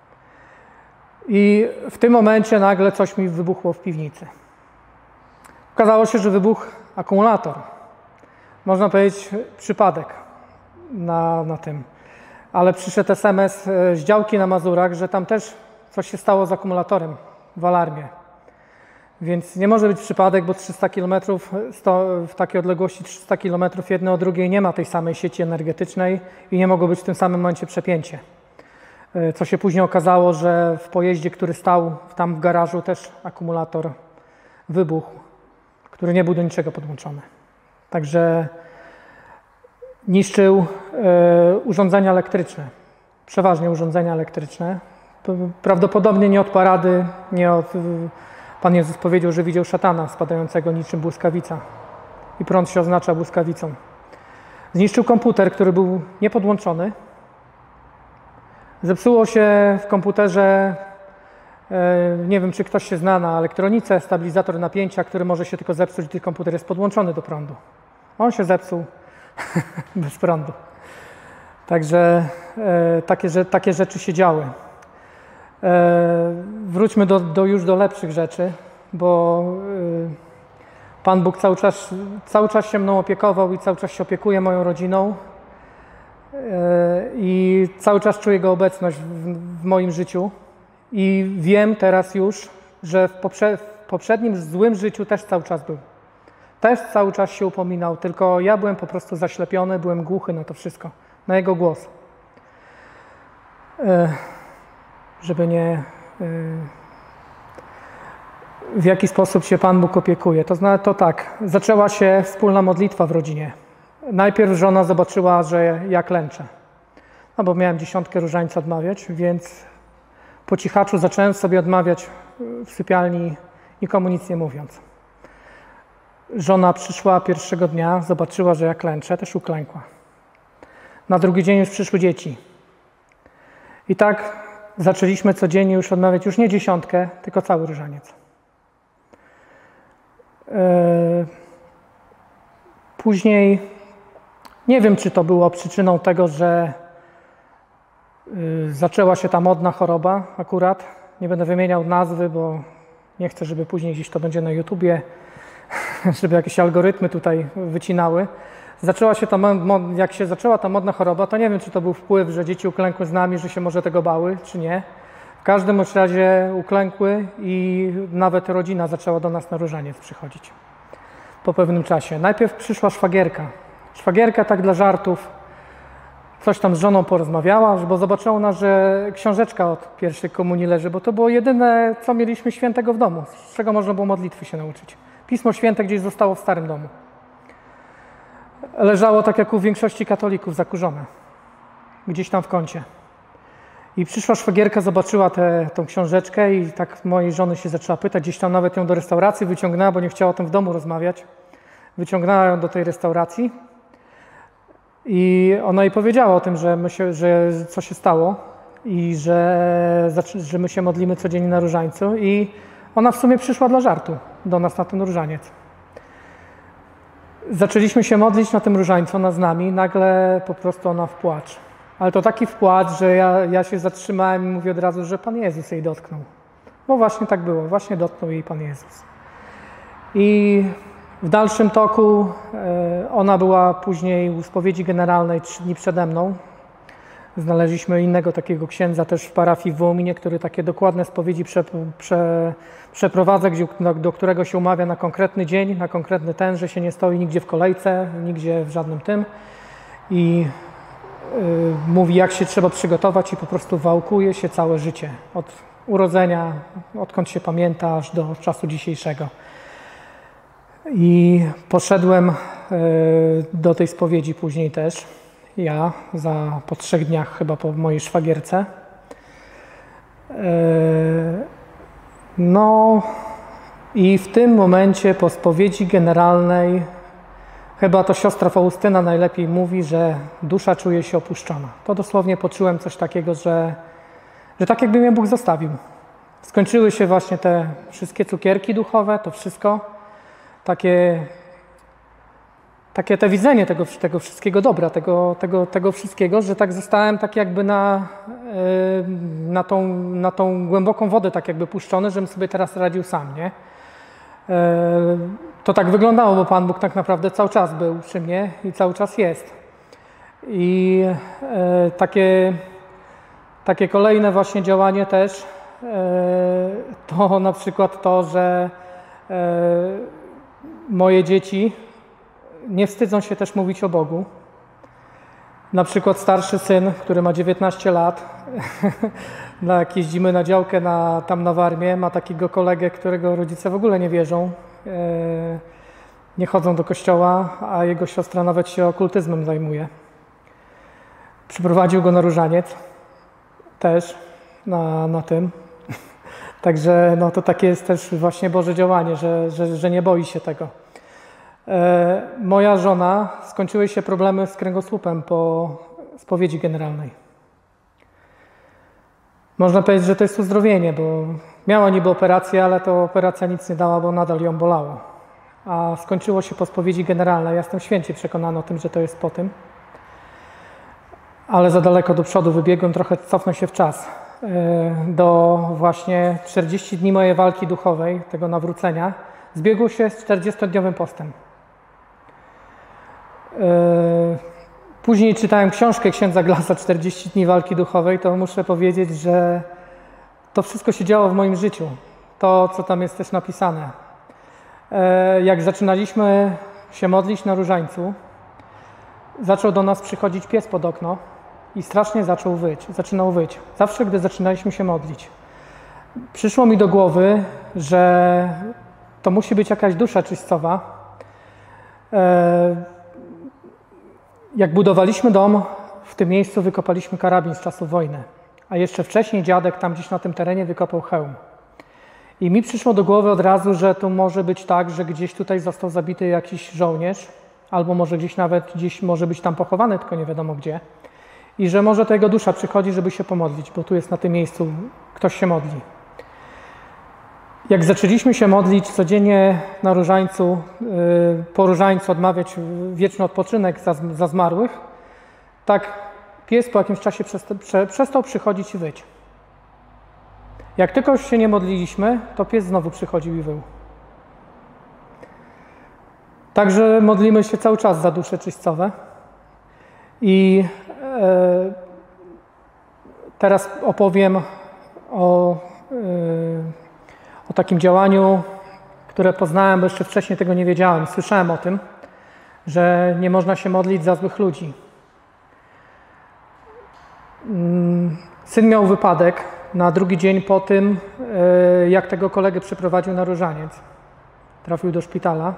i w tym momencie nagle coś mi wybuchło w piwnicy. Okazało się, że wybuchł akumulator. Można powiedzieć przypadek na tym. Ale przyszedł SMS z działki na Mazurach, że tam też coś się stało z akumulatorem w alarmie. Więc nie może być przypadek, bo 300 km, w takiej odległości 300 km jedno od drugiej nie ma tej samej sieci energetycznej i nie mogło być w tym samym momencie przepięcie. co się później okazało, że w pojeździe, który stał tam w garażu, też akumulator wybuchł, który nie był do niczego podłączony. Także niszczył urządzenia elektryczne, przeważnie urządzenia elektryczne. Prawdopodobnie nie od parady, nie od... Pan Jezus powiedział, że widział szatana spadającego niczym błyskawica i prąd się oznacza błyskawicą. Zniszczył komputer, który był niepodłączony. Zepsuło się w komputerze, nie wiem czy ktoś się zna na elektronice, stabilizator napięcia, który może się tylko zepsuć, gdy komputer jest podłączony do prądu. On się zepsuł bez prądu. Także takie rzeczy się działy. Wróćmy już do lepszych rzeczy, bo Pan Bóg cały czas się mną opiekował i cały czas się opiekuje moją rodziną i cały czas czuję Jego obecność w moim życiu i wiem teraz już, że w poprzednim złym życiu też cały czas był. Też cały czas się upominał, tylko ja byłem po prostu zaślepiony, byłem głuchy na to wszystko, na Jego głos. Żeby nie... W jaki sposób się Pan Bóg opiekuje. To tak, zaczęła się wspólna modlitwa w rodzinie. Najpierw żona zobaczyła, że ja klęczę. No bo miałem 10 różańca odmawiać, więc po cichaczu zacząłem sobie odmawiać w sypialni, nikomu nic nie mówiąc. Żona przyszła pierwszego dnia, zobaczyła, że ja klęczę, też uklękła. Na drugi dzień już przyszły dzieci. I tak zaczęliśmy codziennie już odmawiać, już nie 10, tylko cały różaniec. Później nie wiem, czy to było przyczyną tego, że zaczęła się ta modna choroba akurat. Nie będę wymieniał nazwy, bo nie chcę, żeby później gdzieś to będzie na YouTubie, żeby jakieś algorytmy tutaj wycinały. Jak się zaczęła ta modna choroba, to nie wiem, czy to był wpływ, że dzieci uklękły z nami, że się może tego bały, czy nie. W każdym razie uklękły i nawet rodzina zaczęła do nas na różaniec przychodzić po pewnym czasie. Najpierw przyszła szwagierka. Szwagierka tak dla żartów coś tam z żoną porozmawiała, bo zobaczyła nas, że książeczka od pierwszej komunii leży, bo to było jedyne, co mieliśmy świętego w domu, z czego można było modlitwy się nauczyć. Pismo Święte gdzieś zostało w starym domu. Leżało tak jak u większości katolików zakurzone. Gdzieś tam w kącie. I przyszła szwagierka, zobaczyła tą książeczkę i tak mojej żony się zaczęła pytać, gdzieś tam nawet ją do restauracji wyciągnęła, bo nie chciała o tym w domu rozmawiać. Wyciągnęła ją do tej restauracji i ona jej powiedziała o tym, że co się stało i że my się modlimy codziennie na różańcu i ona w sumie przyszła dla żartu do nas na ten różaniec. Zaczęliśmy się modlić na tym różańcu, ona z nami, nagle po prostu ona w płacz. Ale to taki wpłat, że ja się zatrzymałem i mówię od razu, że Pan Jezus jej dotknął. Bo właśnie tak było, właśnie dotknął jej Pan Jezus. I w dalszym toku ona była później u spowiedzi generalnej 3 dni przede mną. Znaleźliśmy innego takiego księdza też w parafii w Wołominie, który takie dokładne spowiedzi przeprowadza, do którego się umawia na konkretny dzień, na konkretny ten, że się nie stoi nigdzie w kolejce, nigdzie w żadnym tym. I mówi, jak się trzeba przygotować i po prostu wałkuje się całe życie. Od urodzenia, odkąd się pamięta, aż do czasu dzisiejszego. I poszedłem do tej spowiedzi później też. Ja po 3 dniach chyba po mojej szwagierce. No i w tym momencie po spowiedzi generalnej chyba to siostra Faustyna najlepiej mówi, że dusza czuje się opuszczona. To dosłownie poczułem coś takiego, że tak jakby mnie Bóg zostawił. Skończyły się właśnie te wszystkie cukierki duchowe, to wszystko. Takie te widzenie tego wszystkiego dobra, tego wszystkiego, że tak zostałem tak jakby na tą głęboką wodę tak jakby puszczony, żebym sobie teraz radził sam, nie? To tak wyglądało, bo Pan Bóg tak naprawdę cały czas był przy mnie i cały czas jest. I takie kolejne właśnie działanie też, to na przykład to, że moje dzieci nie wstydzą się też mówić o Bogu. Na przykład starszy syn, który ma 19 lat, jak jeździmy na działkę tam na Warmie, ma takiego kolegę, którego rodzice w ogóle nie wierzą, nie chodzą do kościoła, a jego siostra nawet się okultyzmem zajmuje. Przyprowadził go na różaniec też na tym. Także no, to takie jest też właśnie Boże działanie, że nie boi się tego. Moja żona, skończyły się problemy z kręgosłupem po spowiedzi generalnej. Można powiedzieć, że to jest uzdrowienie, bo miała niby operację, ale to operacja nic nie dała, bo nadal ją bolało. A skończyło się po spowiedzi generalnej. Ja jestem święcie przekonany o tym, że to jest po tym. Ale za daleko do przodu wybiegłem, trochę cofnę się w czas. Do właśnie 40 dni mojej walki duchowej, tego nawrócenia, zbiegło się z 40-dniowym postem. Później czytałem książkę księdza Glasa 40 dni walki duchowej, to muszę powiedzieć, że to wszystko się działo w moim życiu. To, co tam jest też napisane. Jak zaczynaliśmy się modlić na różańcu, zaczął do nas przychodzić pies pod okno i strasznie zaczynał wyć. Zawsze, gdy zaczynaliśmy się modlić. Przyszło mi do głowy, że to musi być jakaś dusza czyścowa. Jak budowaliśmy dom, w tym miejscu wykopaliśmy karabin z czasów wojny. A jeszcze wcześniej dziadek tam gdzieś na tym terenie wykopał hełm. I mi przyszło do głowy od razu, że to może być tak, że gdzieś tutaj został zabity jakiś żołnierz, albo może gdzieś może być tam pochowany, tylko nie wiadomo gdzie. I że może to jego dusza przychodzi, żeby się pomodlić, bo tu jest na tym miejscu, ktoś się modli. Jak zaczęliśmy się modlić codziennie na różańcu, po różańcu odmawiać wieczny odpoczynek za zmarłych, tak pies po jakimś czasie przestał przychodzić i wyć. Jak tylko już się nie modliliśmy, to pies znowu przychodził i wył. Także modlimy się cały czas za dusze czyścowe. I teraz opowiem o takim działaniu, które poznałem, bo jeszcze wcześniej tego nie wiedziałem. Słyszałem o tym, że nie można się modlić za złych ludzi. Syn miał wypadek na drugi dzień po tym, jak tego kolegę przeprowadził na różaniec. Trafił do szpitala.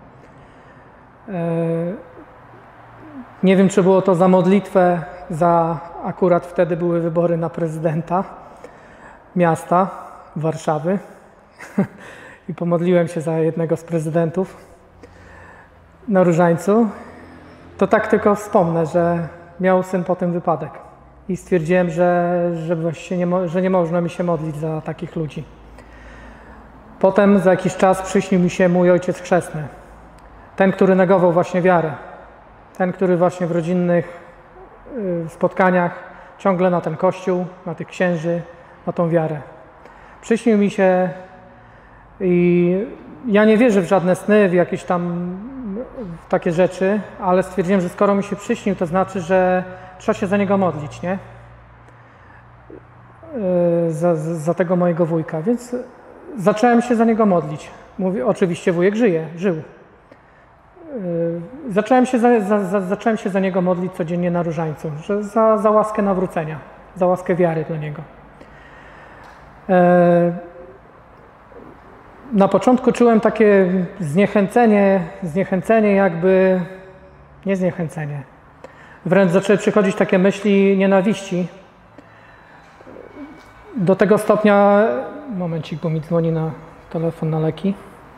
Nie wiem, czy było to za modlitwę, akurat wtedy były wybory na prezydenta miasta Warszawy i pomodliłem się za jednego z prezydentów na różańcu. To tak tylko wspomnę, że miał syn po tym wypadek i stwierdziłem, że nie można mi się modlić za takich ludzi. Potem za jakiś czas przyśnił mi się mój ojciec chrzestny, ten, który negował właśnie wiarę. Ten, który właśnie w rodzinnych spotkaniach ciągle na ten kościół, na tych księży, na tą wiarę. Przyśnił mi się i ja nie wierzę w żadne sny, w jakieś tam takie rzeczy, ale stwierdziłem, że skoro mi się przyśnił, to znaczy, że trzeba się za niego modlić, nie? Za tego mojego wujka, więc zacząłem się za niego modlić. Mówię, oczywiście wujek żył. Zacząłem się za niego modlić codziennie na różańcu, że za łaskę nawrócenia, za łaskę wiary dla niego. Na początku czułem takie zniechęcenie jakby, nie zniechęcenie. Wręcz zaczęły przychodzić takie myśli nienawiści. Do tego stopnia, momencik, bo mi dzwoni na telefon na leki.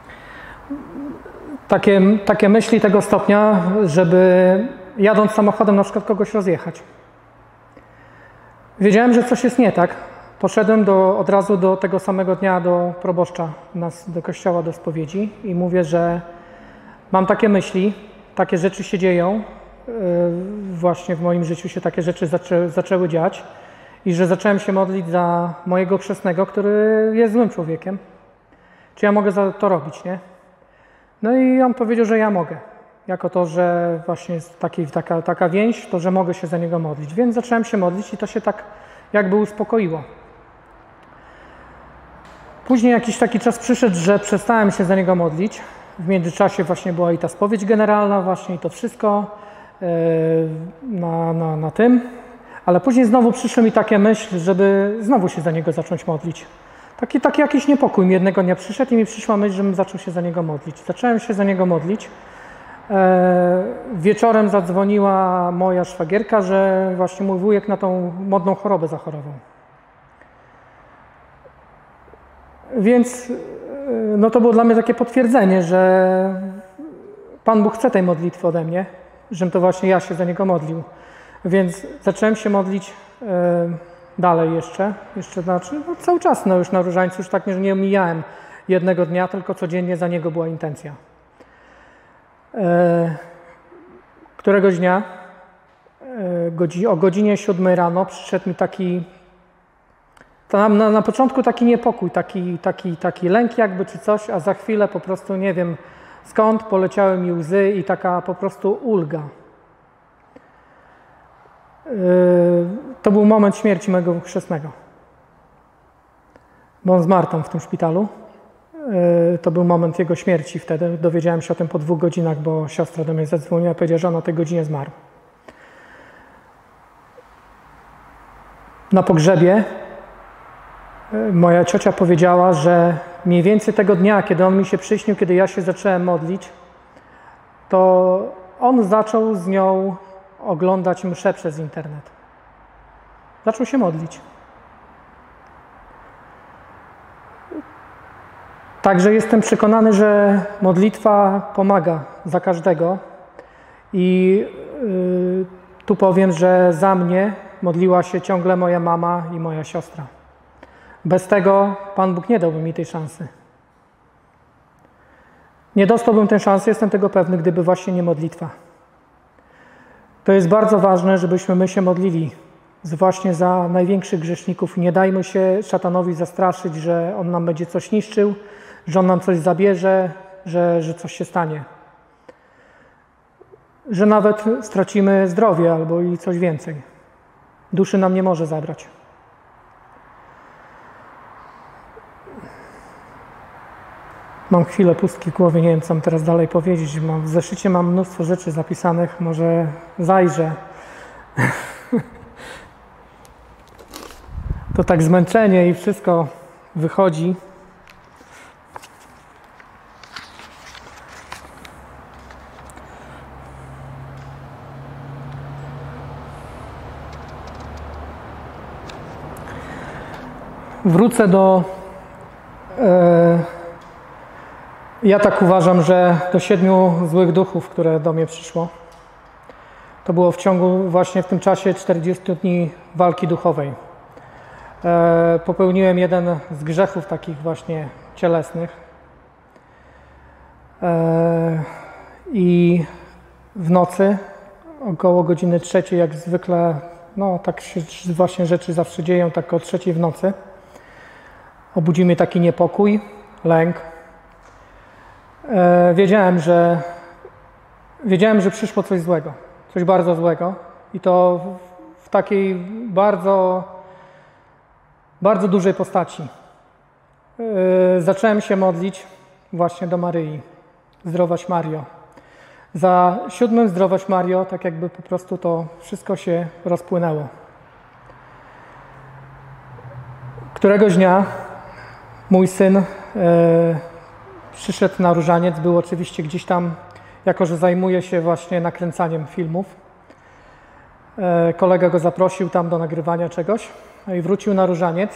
Takie myśli tego stopnia, żeby jadąc samochodem na przykład kogoś rozjechać. Wiedziałem, że coś jest nie tak. Poszedłem od razu do tego samego dnia do proboszcza, do kościoła, do spowiedzi i mówię, że mam takie myśli, takie rzeczy się dzieją, właśnie w moim życiu się takie rzeczy zaczęły dziać i że zacząłem się modlić za mojego chrzestnego, który jest złym człowiekiem. Czy ja mogę to robić, nie? No i on powiedział, że ja mogę. Jako to, że właśnie jest taka więź, to że mogę się za niego modlić. Więc zacząłem się modlić i to się tak jakby uspokoiło. Później jakiś taki czas przyszedł, że przestałem się za niego modlić. W międzyczasie właśnie była i ta spowiedź generalna właśnie i to wszystko. na tym, ale później znowu przyszła mi taka myśl, żeby znowu się za niego zacząć modlić. Taki jakiś niepokój mi jednego dnia przyszedł i mi przyszła myśl, żebym zaczął się za niego modlić. Zacząłem się za niego modlić. Wieczorem zadzwoniła moja szwagierka, że właśnie mój wujek na tą modną chorobę zachorował. Więc no to było dla mnie takie potwierdzenie, że Pan Bóg chce tej modlitwy ode mnie, żebym to właśnie ja się za niego modlił. Więc zacząłem się modlić dalej jeszcze znaczy no cały czas już na różańcu, już tak nie omijałem jednego dnia, tylko codziennie za niego była intencja. Któregoś dnia o godzinie 7 rano przyszedł mi taki na początku taki niepokój, taki lęk jakby czy coś, a za chwilę po prostu nie wiem skąd poleciały mi łzy i taka po prostu ulga. To był moment śmierci mojego chrzestnego, bo on zmarł tam w tym szpitalu. To był moment jego śmierci wtedy. Dowiedziałem się o tym po 2 godzinach, bo siostra do mnie zadzwoniła i powiedziała, że on o tej godzinie zmarł. Na pogrzebie moja ciocia powiedziała, że mniej więcej tego dnia, kiedy on mi się przyśnił, kiedy ja się zacząłem modlić, to on zaczął z nią oglądać mszę przez internet. Zaczął się modlić. Także jestem przekonany, że modlitwa pomaga za każdego i tu powiem, że za mnie modliła się ciągle moja mama i moja siostra. Bez tego Pan Bóg nie dałby mi tej szansy. Nie dostałbym tej szansy, jestem tego pewny, gdyby właśnie nie modlitwa. To jest bardzo ważne, żebyśmy my się modlili właśnie za największych grzeszników. Nie dajmy się szatanowi zastraszyć, że on nam będzie coś niszczył, że on nam coś zabierze, że coś się stanie. Że nawet stracimy zdrowie albo i coś więcej. Duszy nam nie może zabrać. Mam chwilę pustki w głowie, nie wiem, co mam teraz dalej powiedzieć. W zeszycie mam mnóstwo rzeczy zapisanych, może zajrzę. To tak zmęczenie i wszystko wychodzi. Wrócę do... Ja tak uważam, że do 7 złych duchów, które do mnie przyszło, to było w ciągu właśnie w tym czasie 40 dni walki duchowej. Popełniłem jeden z grzechów takich właśnie cielesnych i w nocy około godziny 3, jak zwykle, no tak się właśnie rzeczy zawsze dzieją, tak o 3 w nocy, obudził mnie taki niepokój, lęk. Wiedziałem, że przyszło coś złego, coś bardzo złego i to w takiej bardzo, bardzo dużej postaci. Zacząłem się modlić właśnie do Maryi. Zdrowaś Mario. Za 7 Zdrowaś Mario, tak jakby po prostu to wszystko się rozpłynęło. Któregoś dnia mój syn przyszedł na różaniec, był oczywiście gdzieś tam, jako że zajmuje się właśnie nakręcaniem filmów. Kolega go zaprosił tam do nagrywania czegoś i wrócił na różaniec.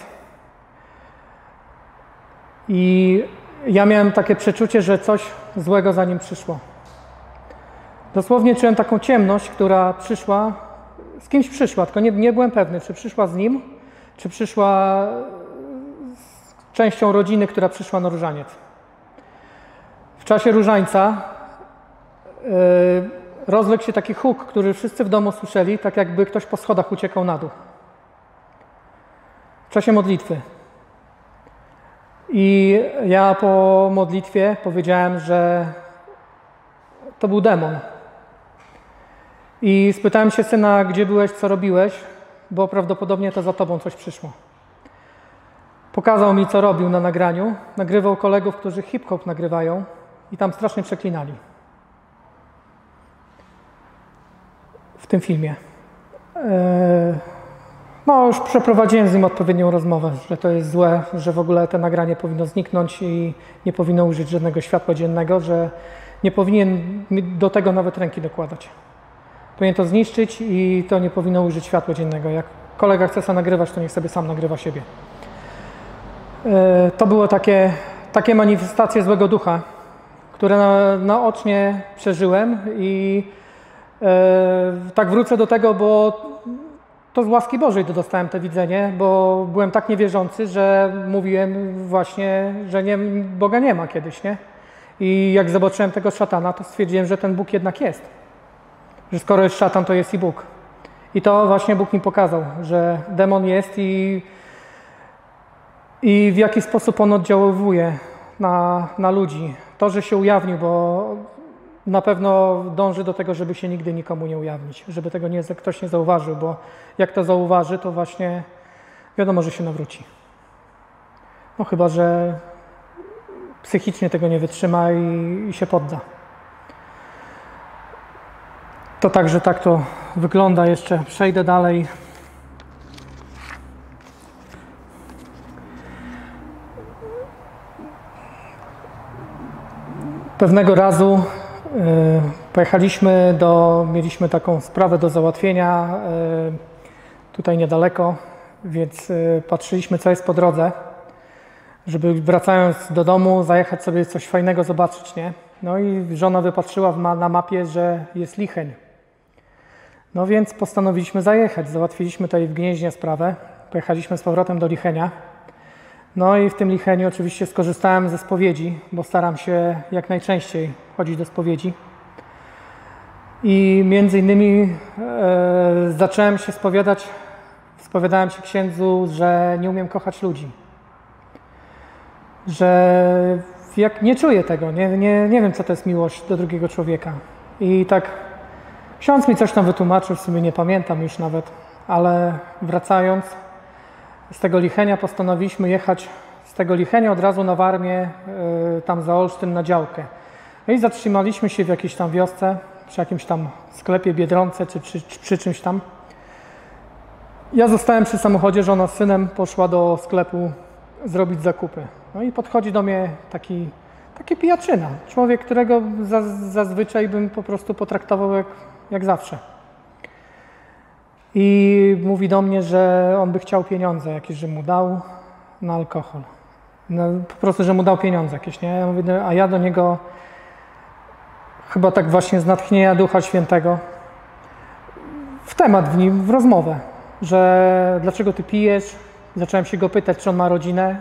I ja miałem takie przeczucie, że coś złego za nim przyszło. Dosłownie czułem taką ciemność, która przyszła, z kimś przyszła, tylko nie byłem pewny, czy przyszła z nim, czy przyszła z częścią rodziny, która przyszła na różaniec. W czasie różańca rozległ się taki huk, który wszyscy w domu słyszeli, tak jakby ktoś po schodach uciekał na dół. W czasie modlitwy. I ja po modlitwie powiedziałem, że to był demon. I spytałem się syna, gdzie byłeś, co robiłeś, bo prawdopodobnie to za tobą coś przyszło. Pokazał mi, co robił na nagraniu. Nagrywał kolegów, którzy hip-hop nagrywają i tam strasznie przeklinali. w tym filmie. No już przeprowadziłem z nim odpowiednią rozmowę, że to jest złe, że w ogóle to nagranie powinno zniknąć i nie powinno użyć żadnego światła dziennego, że nie powinien do tego nawet ręki dokładać. Powinien to zniszczyć i to nie powinno użyć światła dziennego. Jak kolega chce sobie nagrywać, to niech sobie sam nagrywa siebie. To było takie manifestacje złego ducha, które naocznie przeżyłem i tak wrócę do tego, bo to z łaski Bożej dostałem to widzenie, bo byłem tak niewierzący, że mówiłem właśnie, że Boga nie ma kiedyś, nie? I jak zobaczyłem tego szatana, to stwierdziłem, że ten Bóg jednak jest. Że skoro jest szatan, to jest i Bóg. I to właśnie Bóg mi pokazał, że demon jest i w jaki sposób on oddziaływuje na ludzi. To, że się ujawnił, bo na pewno dąży do tego, żeby się nigdy nikomu nie ujawnić, żeby tego ktoś nie zauważył, bo jak to zauważy, to właśnie wiadomo, że się nawróci. No chyba, że psychicznie tego nie wytrzyma i się podda. To także tak to wygląda. Jeszcze przejdę dalej. Pewnego razu mieliśmy taką sprawę do załatwienia tutaj niedaleko, więc patrzyliśmy, co jest po drodze, żeby wracając do domu zajechać sobie coś fajnego zobaczyć, nie? No i żona wypatrzyła na mapie, że jest Licheń. No więc postanowiliśmy zajechać. Załatwiliśmy tutaj w Gnieźnie sprawę. Pojechaliśmy z powrotem do Lichenia. No i w tym Licheniu oczywiście skorzystałem ze spowiedzi, bo staram się jak najczęściej chodzić do spowiedzi. I między innymi zacząłem się spowiadałem się księdzu, że nie umiem kochać ludzi. Że jak nie czuję tego, nie wiem, co to jest miłość do drugiego człowieka. I tak ksiądz mi coś tam wytłumaczył, w sumie nie pamiętam już nawet, ale wracając z tego Lichenia postanowiliśmy jechać z tego Lichenia od razu na Warmię, tam za Olsztyn na działkę. No i zatrzymaliśmy się w jakiejś tam wiosce, przy jakimś tam sklepie Biedronce, czy przy czymś tam. Ja zostałem przy samochodzie, żona z synem poszła do sklepu zrobić zakupy. No i podchodzi do mnie taki pijaczyna. Człowiek, którego zazwyczaj bym po prostu potraktował jak zawsze. I mówi do mnie, że on by chciał pieniądze jakieś, że mu dał na alkohol. No, po prostu, że mu dał pieniądze jakieś, nie? Ja mówię, a ja do niego chyba tak właśnie z natchnienia Ducha Świętego w temat w rozmowę, że dlaczego ty pijesz? Zacząłem się go pytać, czy on ma rodzinę,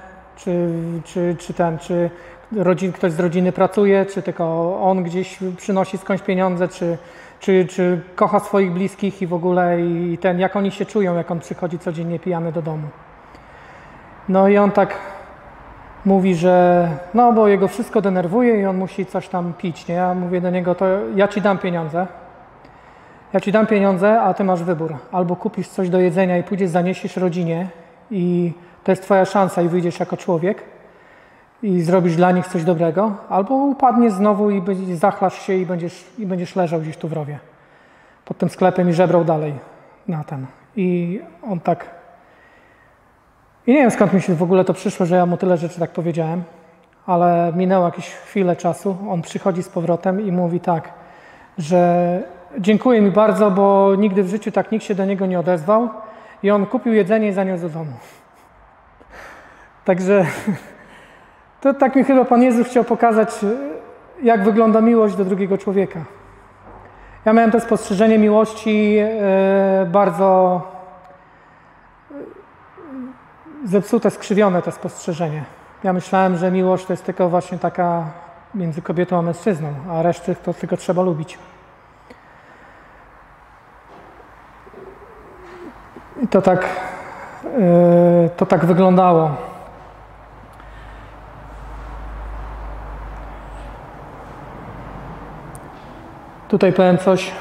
czy ktoś z rodziny pracuje, czy tylko on gdzieś przynosi skądś pieniądze, czy kocha swoich bliskich i w ogóle jak oni się czują, jak on przychodzi codziennie pijany do domu. No i on tak mówi, że no bo jego wszystko denerwuje i on musi coś tam pić, nie? Ja mówię do niego, to ja ci dam pieniądze. Ja ci dam pieniądze, a ty masz wybór. Albo kupisz coś do jedzenia i pójdziesz, zaniesiesz rodzinie i to jest twoja szansa i wyjdziesz jako człowiek i zrobisz dla nich coś dobrego, albo upadniesz znowu i zachlasz się i będziesz leżał gdzieś tu w rowie pod tym sklepem i żebrał dalej na ten. I on tak... I nie wiem, skąd mi się w ogóle to przyszło, że ja mu tyle rzeczy tak powiedziałem, ale minęło jakieś chwilę czasu, on przychodzi z powrotem i mówi tak, że dziękuję mi bardzo, bo nigdy w życiu tak nikt się do niego nie odezwał i on kupił jedzenie i zaniósł do domu. Także to tak mi chyba Pan Jezus chciał pokazać, jak wygląda miłość do drugiego człowieka. Ja miałem to spostrzeżenie miłości bardzo zepsute, skrzywione to spostrzeżenie. Ja myślałem, że miłość to jest tylko właśnie taka między kobietą a mężczyzną, a resztę to tylko trzeba lubić. I to tak wyglądało. Tutaj powiem coś,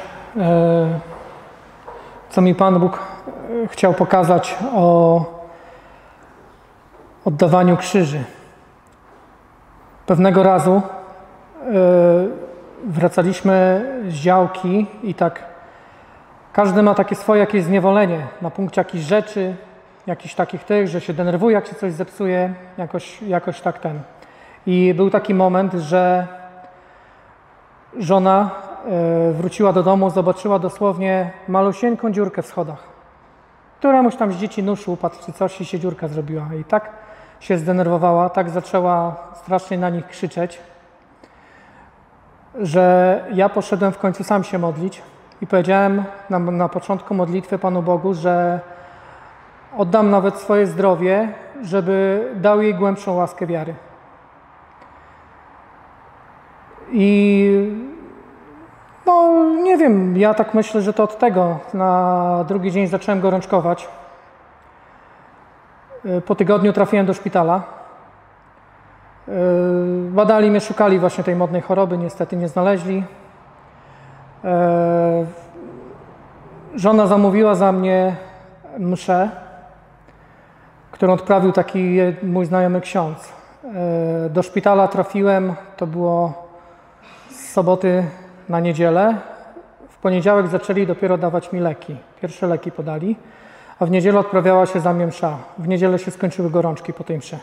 co mi Pan Bóg chciał pokazać o oddawaniu krzyży. Pewnego razu wracaliśmy z działki i tak Każdy ma takie swoje jakieś zniewolenie na punkcie jakichś rzeczy, jakichś takich tych, że się denerwuje, jak się coś zepsuje, jakoś tak ten. I był taki moment, że żona wróciła do domu, zobaczyła dosłownie malusieńką dziurkę w schodach. Któremuś tam z dzieci nóż upadł czy coś i się dziurka zrobiła. I tak się zdenerwowała, tak zaczęła strasznie na nich krzyczeć, że ja poszedłem w końcu sam się modlić i powiedziałem na początku modlitwy Panu Bogu, że oddam nawet swoje zdrowie, żeby dał jej głębszą łaskę wiary. I no nie wiem, ja tak myślę, że to od tego na drugi dzień zacząłem gorączkować. Po tygodniu trafiłem do szpitala. Badali mnie, szukali właśnie tej modnej choroby, niestety nie znaleźli. Żona zamówiła za mnie mszę, którą odprawił taki mój znajomy ksiądz. Do szpitala trafiłem, to było z soboty na niedzielę. W poniedziałek zaczęli dopiero dawać mi leki. Pierwsze leki podali, a w niedzielę odprawiała się za mnie msza. W niedzielę się skończyły gorączki po tej mszy.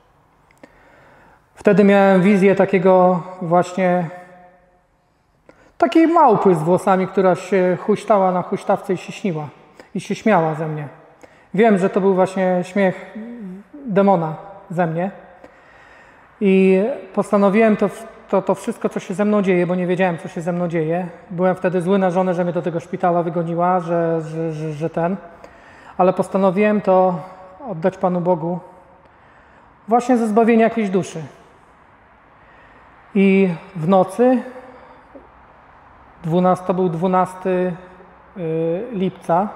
Wtedy miałem wizję takiego właśnie, takiej małpy z włosami, która się huśtała na huśtawce i się śniła. I się śmiała ze mnie. Wiem, że to był właśnie śmiech demona ze mnie. I postanowiłem to wszystko, co się ze mną dzieje, bo nie wiedziałem, co się ze mną dzieje. Byłem wtedy zły na żonę, że mnie do tego szpitala wygoniła, ale postanowiłem to oddać Panu Bogu właśnie ze zbawienia jakiejś duszy. I w nocy, to był 12 lipca,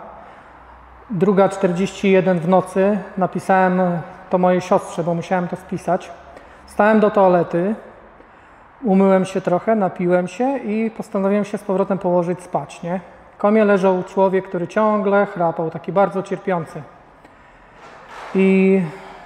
2:41 w nocy, napisałem to mojej siostrze, bo musiałem to spisać. Wstałem do toalety, umyłem się trochę, napiłem się i postanowiłem się z powrotem położyć spać, nie? Koło mnie leżał człowiek, który ciągle chrapał, taki bardzo cierpiący. I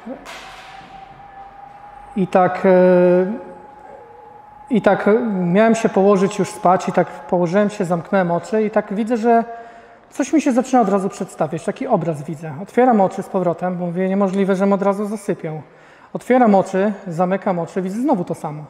tak miałem się położyć już spać i tak położyłem się, zamknąłem oczy i tak widzę, że coś mi się zaczyna od razu przedstawiać, taki obraz widzę. Otwieram oczy z powrotem, bo mówię, niemożliwe, żebym od razu zasypiał. Otwieram oczy, zamykam oczy, widzę znowu to samo.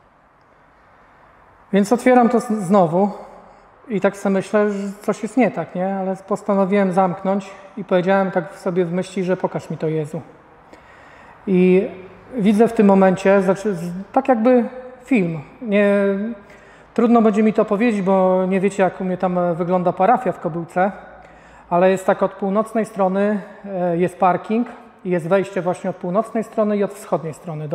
Więc otwieram to znowu i tak sobie myślę, że coś jest nie tak, nie? Ale postanowiłem zamknąć i powiedziałem tak sobie w myśli, że pokaż mi to, Jezu. I widzę w tym momencie, tak jakby film. Trudno będzie mi to powiedzieć, bo nie wiecie, jak u mnie tam wygląda parafia w Kobyłce, ale jest tak od północnej strony, jest parking i jest wejście właśnie od północnej strony i od wschodniej strony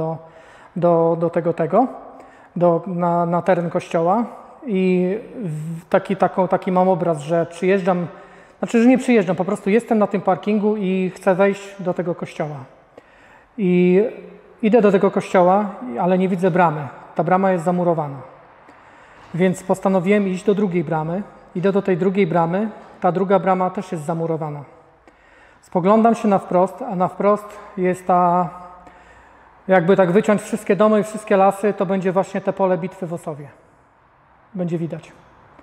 na teren kościoła. I taki mam obraz, że przyjeżdżam, znaczy, że nie przyjeżdżam, po prostu jestem na tym parkingu i chcę wejść do tego kościoła. I idę do tego kościoła, ale nie widzę bramy. Ta brama jest zamurowana. Więc postanowiłem iść do drugiej bramy. Idę do tej drugiej bramy. Ta druga brama też jest zamurowana. Spoglądam się na wprost, a na wprost jest jakby tak wyciąć wszystkie domy i wszystkie lasy, to będzie właśnie te pole bitwy w Osowie. Będzie widać.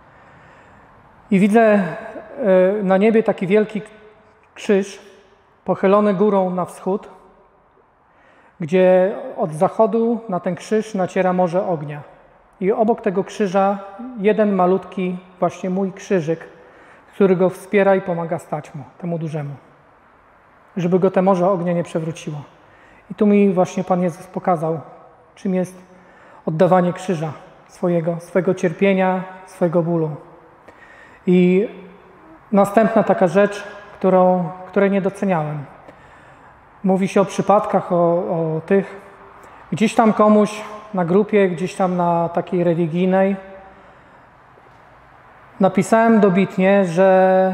I widzę na niebie taki wielki krzyż, pochylony górą na wschód, gdzie od zachodu na ten krzyż naciera morze ognia. I obok tego krzyża jeden malutki, właśnie mój krzyżyk, który go wspiera i pomaga stać mu, temu dużemu. Żeby go te morze ognia nie przewróciło. I tu mi właśnie Pan Jezus pokazał, czym jest oddawanie krzyża swojego cierpienia, swojego bólu. I następna taka rzecz, której nie doceniałem. Mówi się o przypadkach, o tych, gdzieś tam komuś na grupie, gdzieś tam na takiej religijnej napisałem dobitnie, że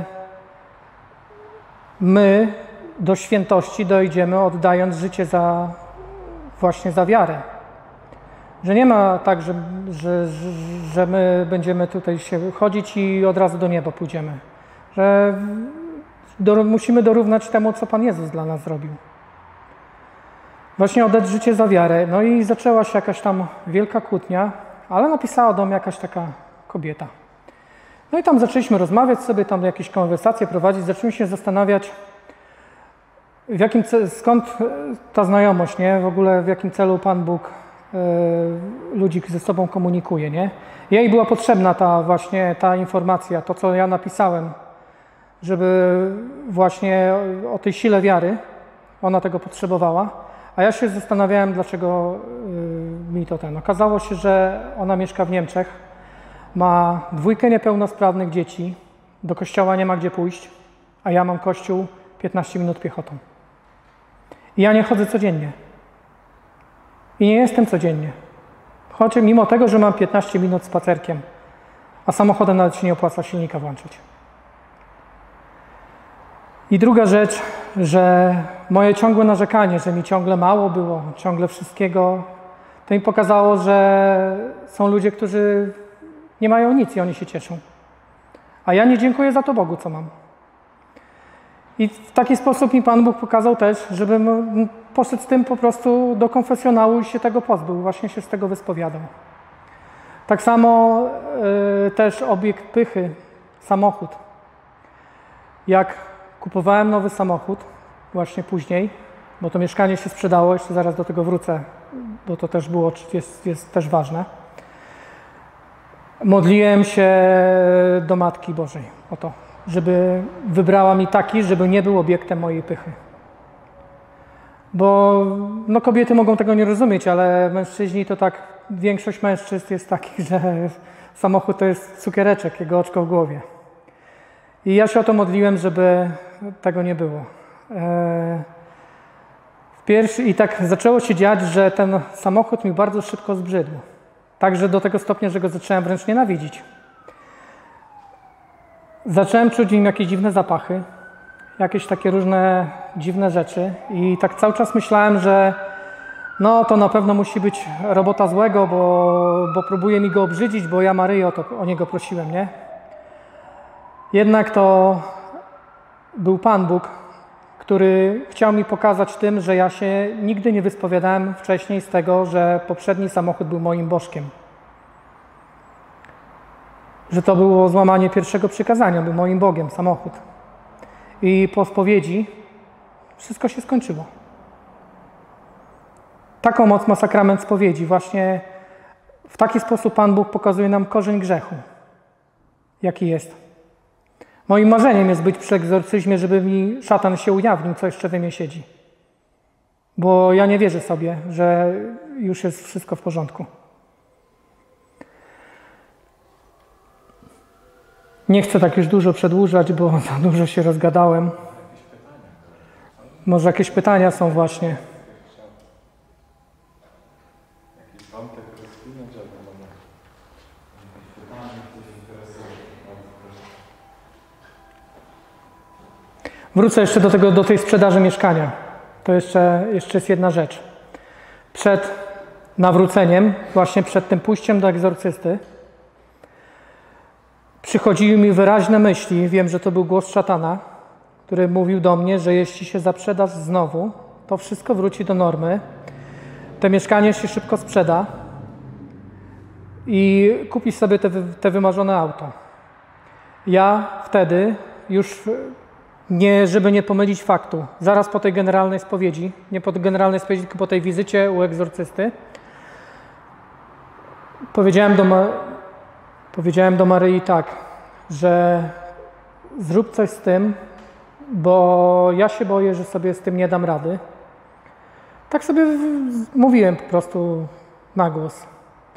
my do świętości dojdziemy, oddając życie właśnie za wiarę. Że nie ma tak, że my będziemy tutaj się chodzić i od razu do nieba pójdziemy. Że musimy dorównać temu, co Pan Jezus dla nas zrobił. Właśnie oddać życie za wiarę. No i zaczęła się jakaś tam wielka kłótnia, ale napisała do mnie jakaś taka kobieta. No i tam zaczęliśmy rozmawiać sobie, tam jakieś konwersacje prowadzić, zaczęliśmy się zastanawiać, skąd ta znajomość, nie? W ogóle w jakim celu Pan Bóg ludzi ze sobą komunikuje, nie? Jej była potrzebna ta informacja, to co ja napisałem, żeby właśnie o tej sile wiary, ona tego potrzebowała, a ja się zastanawiałem, dlaczego mi to Okazało się, że ona mieszka w Niemczech, ma 2 niepełnosprawnych dzieci, do kościoła nie ma gdzie pójść, a ja mam kościół 15 minut piechotą. I ja nie chodzę codziennie. I nie jestem codziennie. Chodzę mimo tego, że mam 15 minut spacerkiem, a samochodem nawet się nie opłaca silnika włączyć. I druga rzecz, że moje ciągłe narzekanie, że mi ciągle mało było, ciągle wszystkiego, to mi pokazało, że są ludzie, którzy nie mają nic i oni się cieszą. A ja nie dziękuję za to Bogu, co mam. I w taki sposób mi Pan Bóg pokazał też, żebym poszedł z tym po prostu do konfesjonału i się tego pozbył, właśnie się z tego wyspowiadał. Tak samo też obiekt pychy, samochód. Jak kupowałem nowy samochód, właśnie później, bo to mieszkanie się sprzedało, jeszcze zaraz do tego wrócę, bo to też było, jest też ważne. Modliłem się do Matki Bożej o to, żeby wybrała mi taki, żeby nie był obiektem mojej pychy. Bo no, kobiety mogą tego nie rozumieć, ale mężczyźni to tak, większość mężczyzn jest takich, że samochód to jest cukiereczek, jego oczko w głowie. I ja się o to modliłem, żeby tego nie było. I tak zaczęło się dziać, że ten samochód mi bardzo szybko zbrzydł. Także do tego stopnia, że go zacząłem wręcz nienawidzić. Zacząłem czuć w nim jakieś dziwne zapachy, jakieś takie różne dziwne rzeczy i tak cały czas myślałem, że no to na pewno musi być robota złego, bo próbuje mi go obrzydzić, bo ja Maryję o niego prosiłem, nie? Jednak to był Pan Bóg, który chciał mi pokazać tym, że ja się nigdy nie wyspowiadałem wcześniej z tego, że poprzedni samochód był moim bożkiem. Że to było złamanie pierwszego przykazania, był moim Bogiem samochód. I po spowiedzi wszystko się skończyło. Taką moc ma sakrament spowiedzi. Właśnie w taki sposób Pan Bóg pokazuje nam korzeń grzechu, jaki jest. Moim marzeniem jest być przy egzorcyzmie, żeby mi szatan się ujawnił, co jeszcze we mnie siedzi. Bo ja nie wierzę sobie, że już jest wszystko w porządku. Nie chcę tak już dużo przedłużać, bo za dużo się rozgadałem. Może jakieś pytania są właśnie. Wrócę jeszcze do tej sprzedaży mieszkania. To jeszcze jest jedna rzecz. Przed nawróceniem, właśnie przed tym pójściem do egzorcysty, przychodziły mi wyraźne myśli, wiem, że to był głos szatana, który mówił do mnie, że jeśli się zaprzedasz znowu, to wszystko wróci do normy, to mieszkanie się szybko sprzeda i kupisz sobie te wymarzone auto. Ja wtedy już, żeby nie pomylić faktu, zaraz po tej generalnej spowiedzi, nie po generalnej spowiedzi, tylko po tej wizycie u egzorcysty, powiedziałem do Maryi tak, że zrób coś z tym, bo ja się boję, że sobie z tym nie dam rady. Tak sobie mówiłem po prostu na głos,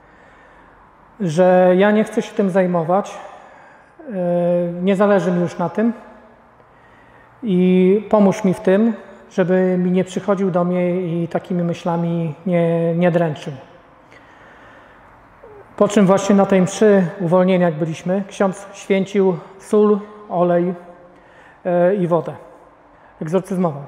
że ja nie chcę się tym zajmować, nie zależy mi już na tym i pomóż mi w tym, żeby mi nie przychodził do mnie i takimi myślami nie dręczył. Po czym właśnie na tej mszy uwolnienia, jak byliśmy, ksiądz święcił sól, olej i wodę. Egzorcyzmował.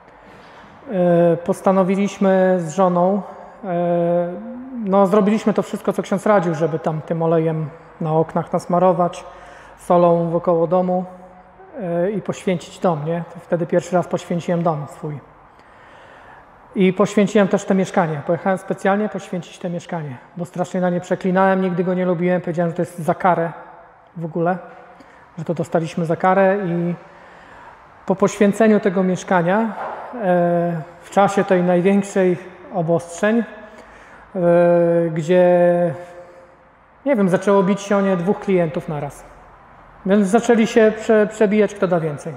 Postanowiliśmy z żoną, zrobiliśmy to wszystko, co ksiądz radził, żeby tam tym olejem na oknach nasmarować, solą wokoło domu i poświęcić dom, nie? To wtedy pierwszy raz poświęciłem dom swój. I poświęciłem też to mieszkanie. Pojechałem specjalnie poświęcić to mieszkanie, bo strasznie na nie przeklinałem, nigdy go nie lubiłem, powiedziałem, że to jest za karę w ogóle. że to dostaliśmy za karę i po poświęceniu tego mieszkania w czasie tej największej obostrzeń, gdzie, nie wiem, zaczęło bić się o nie 2 klientów naraz. Więc zaczęli się przebijać, kto da więcej.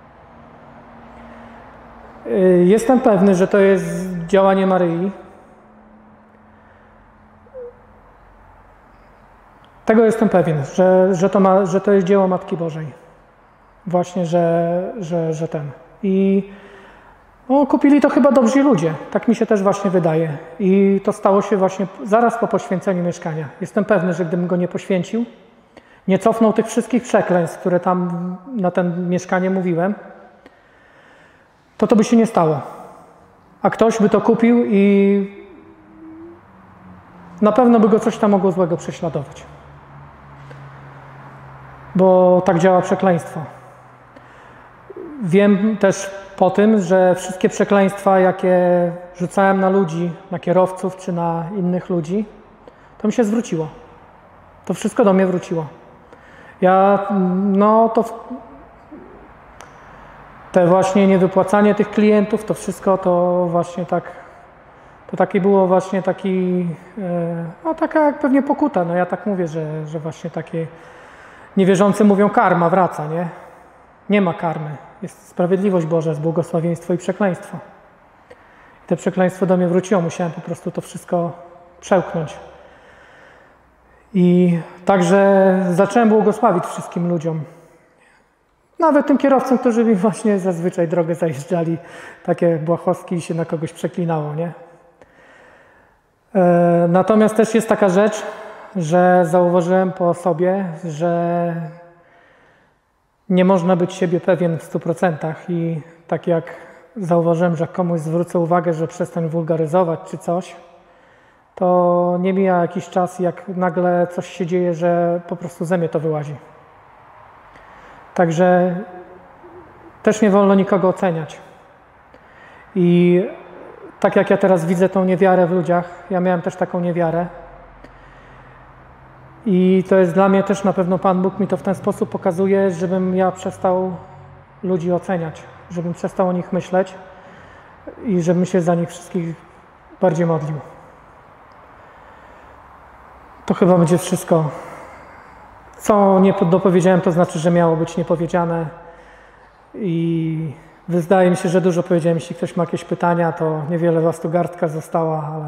Jestem pewny, że to jest działanie Maryi. Tego jestem pewien, że to jest dzieło Matki Bożej. Właśnie, że ten. I kupili to chyba dobrzy ludzie. Tak mi się też właśnie wydaje. I to stało się właśnie zaraz po poświęceniu mieszkania. Jestem pewny, że gdybym go nie poświęcił, nie cofnął tych wszystkich przekleństw, które tam na ten mieszkanie mówiłem, to by się nie stało. A ktoś by to kupił i na pewno by go coś tam mogło złego prześladować. Bo tak działa przekleństwo. Wiem też po tym, że wszystkie przekleństwa, jakie rzucałem na ludzi, na kierowców czy na innych ludzi, to mi się zwróciło. To wszystko do mnie wróciło. Te właśnie niewypłacanie tych klientów, to wszystko to właśnie tak, to taki było właśnie taki, taka jak pewnie pokuta. Ja tak mówię, że właśnie takie niewierzący mówią, karma wraca, nie? Nie ma karmy. Jest sprawiedliwość Boża, jest błogosławieństwo i przekleństwo. I te przekleństwo do mnie wróciło. Musiałem po prostu to wszystko przełknąć. I także zacząłem błogosławić wszystkim ludziom. Nawet tym kierowcom, którzy mi właśnie zazwyczaj drogę zajeżdżali, takie błahostki i się na kogoś przeklinało, nie? Natomiast też jest taka rzecz, że zauważyłem po sobie, że nie można być siebie pewien w 100% i tak jak zauważyłem, że komuś zwrócę uwagę, że przestań wulgaryzować czy coś, to nie mija jakiś czas, jak nagle coś się dzieje, że po prostu ze mnie to wyłazi. Także też nie wolno nikogo oceniać. I tak jak ja teraz widzę tą niewiarę w ludziach, ja miałem też taką niewiarę. I to jest dla mnie też na pewno Pan Bóg mi to w ten sposób pokazuje, żebym ja przestał ludzi oceniać, żebym przestał o nich myśleć i żebym się za nich wszystkich bardziej modlił. To chyba będzie wszystko. Co nie dopowiedziałem, to znaczy, że miało być niepowiedziane i wydaje mi się, że dużo powiedziałem. Jeśli ktoś ma jakieś pytania, to niewiele was tu garstka została, ale...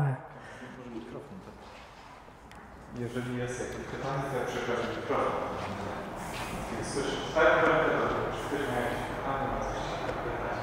Jeżeli jest jakieś pytanie, to ja przekażę mikrofon. Jeśli słyszysz tak, to czy ktoś ma jakieś pytanie, ma coś chciał pytać?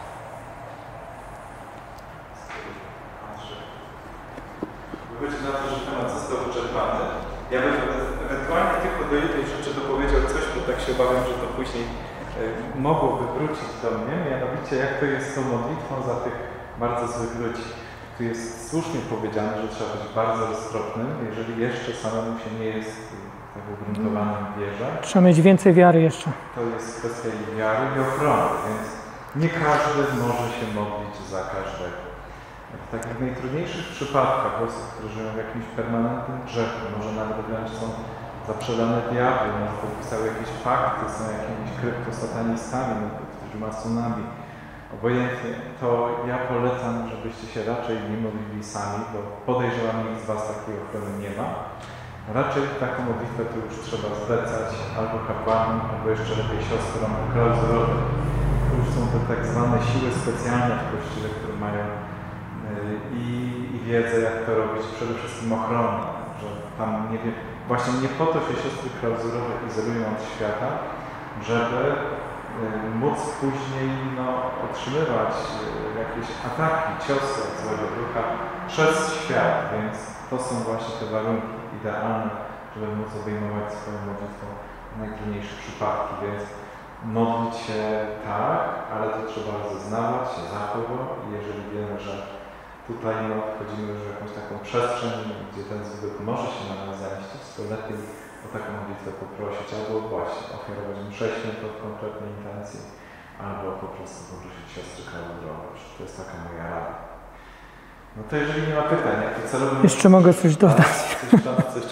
Wychodzi na to, że temat został wyczerpany. Ja bym ewentualnie tylko do jednej rzeczy dopowiedział coś, bo tak się obawiam, że to później mogłoby wrócić do mnie, mianowicie jak to jest z tą modlitwą za tych bardzo złych ludzi. Tu jest słusznie powiedziane, że trzeba być bardzo roztropnym, jeżeli jeszcze samemu się nie jest tak ugruntowanym w wierze. Trzeba mieć więcej wiary jeszcze. To jest kwestia i wiary i ochrony, więc nie każdy może się modlić za każdego. W takich najtrudniejszych przypadkach osób, które żyją w jakimś permanentnym grzechu, może nawet wręcz są zaprzedane diabłu, może podpisały jakieś pakty, są jakimiś kryptosatanistami, którzy masonami. Obojętnie, to ja polecam, żebyście się raczej nie modlili sami, bo podejrzewam, nikt z was takiej ochrony nie ma. Raczej taką modlitwę to już trzeba zlecać albo kapłanom, albo jeszcze lepiej siostrom klauzurowym. To już są te tak zwane siły specjalne w Kościele, które mają i wiedzę, jak to robić, przede wszystkim ochronę, że tam nie wiem, właśnie nie po to się siostry klauzurowe izolują od świata, żeby móc później otrzymywać jakieś ataki, ciosy od złego ducha przez świat, więc to są właśnie te warunki idealne, żeby móc obejmować swoją modlitwą najtrudniejsze przypadki, więc modlić się tak, ale to trzeba rozeznawać się zachowo i jeżeli wiemy, że tutaj wchodzimy już w jakąś taką przestrzeń, gdzie ten zły duch może się na nas zemścić, to lepiej o taką modlitwę poprosić, albo właśnie ofiarować mszę świętą w konkretnej intencji, albo po prostu poprosić siostry klauzurowe. To jest taka moja rada. No to jeżeli nie ma pytań, to celowo... Jeszcze mogę coś dodać. Coś jeszcze dodać.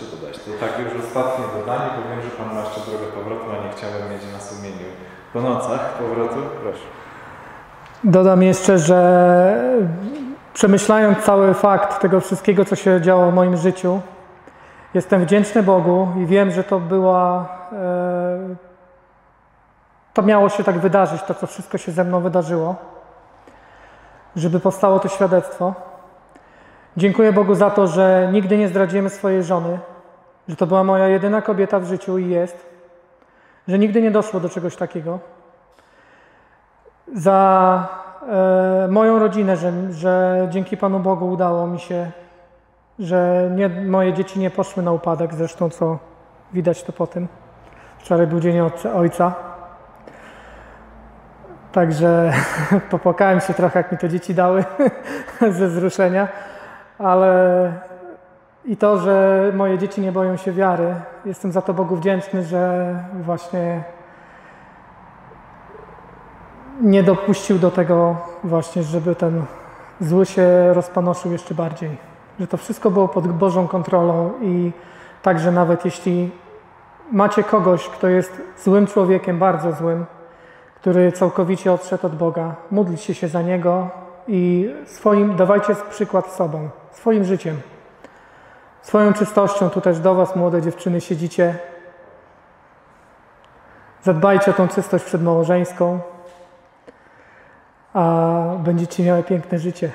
To tak już ostatnie dodanie, bo wiem, że Pan ma jeszcze drogę powrotu, a nie chciałem mieć na sumieniu po nocach powrotu. Proszę. Dodam jeszcze, że przemyślając cały fakt tego wszystkiego, co się działo w moim życiu, jestem wdzięczny Bogu i wiem, że to miało się tak wydarzyć, to co wszystko się ze mną wydarzyło, żeby powstało to świadectwo. Dziękuję Bogu za to, że nigdy nie zdradziłem swojej żony, że to była moja jedyna kobieta w życiu i jest, że nigdy nie doszło do czegoś takiego. Za moją rodzinę, że dzięki Panu Bogu udało mi się, że moje dzieci nie poszły na upadek, zresztą co widać to po tym. Wczoraj był Dzień Ojca. Także popłakałem się trochę, jak mi to dzieci dały ze wzruszenia, ale i to, że moje dzieci nie boją się wiary, jestem za to Bogu wdzięczny, że właśnie nie dopuścił do tego właśnie, żeby ten zły się rozpanoszył jeszcze bardziej. Że to wszystko było pod Bożą kontrolą i także nawet jeśli macie kogoś, kto jest złym człowiekiem, bardzo złym, który całkowicie odszedł od Boga, módlcie się za niego i dawajcie przykład sobą, swoim życiem, swoją czystością. Tu też do Was, młode dziewczyny, siedzicie. Zadbajcie o tą czystość przedmałżeńską, a będziecie miały piękne życie.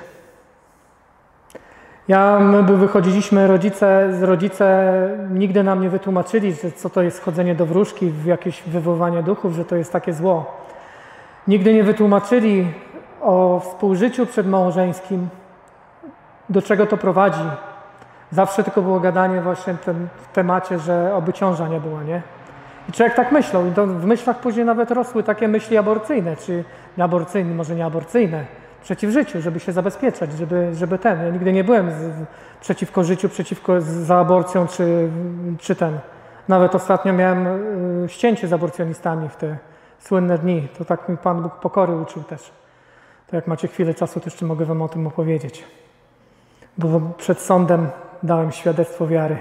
My wychodziliśmy, rodzice nigdy nam nie wytłumaczyli, że co to jest chodzenie do wróżki, jakieś wywoływanie duchów, że to jest takie zło. Nigdy nie wytłumaczyli o współżyciu przedmałżeńskim, do czego to prowadzi. Zawsze tylko było gadanie właśnie w temacie, że oby ciąża nie była, nie? I człowiek tak myślał i to w myślach później nawet rosły takie myśli aborcyjne, czy nieaborcyjne, może nie aborcyjne, przeciw życiu, żeby się zabezpieczać, żeby Ja nigdy nie byłem przeciwko życiu, za aborcją, czy ten. Nawet ostatnio miałem ścięcie z aborcjonistami w te słynne dni. To tak mi Pan Bóg pokory uczył też. To jak macie chwilę czasu, to jeszcze mogę Wam o tym opowiedzieć. Bo przed sądem dałem świadectwo wiary.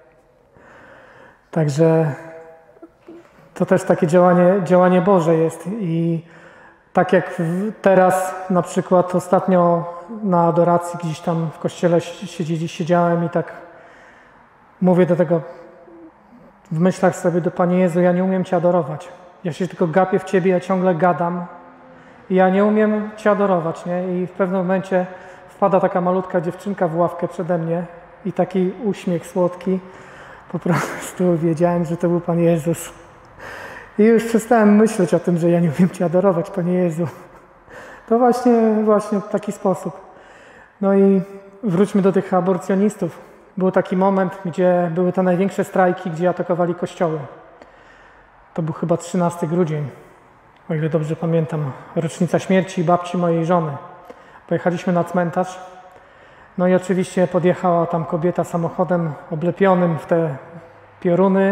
Także to też takie działanie Boże jest i tak jak teraz na przykład ostatnio na adoracji gdzieś tam w kościele siedziałem i tak mówię do tego w myślach sobie do Panie Jezu, ja nie umiem Cię adorować. Ja się tylko gapię w Ciebie, ja ciągle gadam i ja nie umiem Cię adorować, nie? I w pewnym momencie wpada taka malutka dziewczynka w ławkę przede mnie i taki uśmiech słodki. Po prostu wiedziałem, że to był Pan Jezus. I już przestałem myśleć o tym, że ja nie umiem Cię adorować, Panie Jezu. To właśnie w taki sposób. No i wróćmy do tych aborcjonistów. Był taki moment, gdzie były te największe strajki, gdzie atakowali kościoły. To był chyba 13 grudzień, o ile dobrze pamiętam. Rocznica śmierci babci mojej żony. Pojechaliśmy na cmentarz. No i oczywiście podjechała tam kobieta samochodem oblepionym w te pioruny.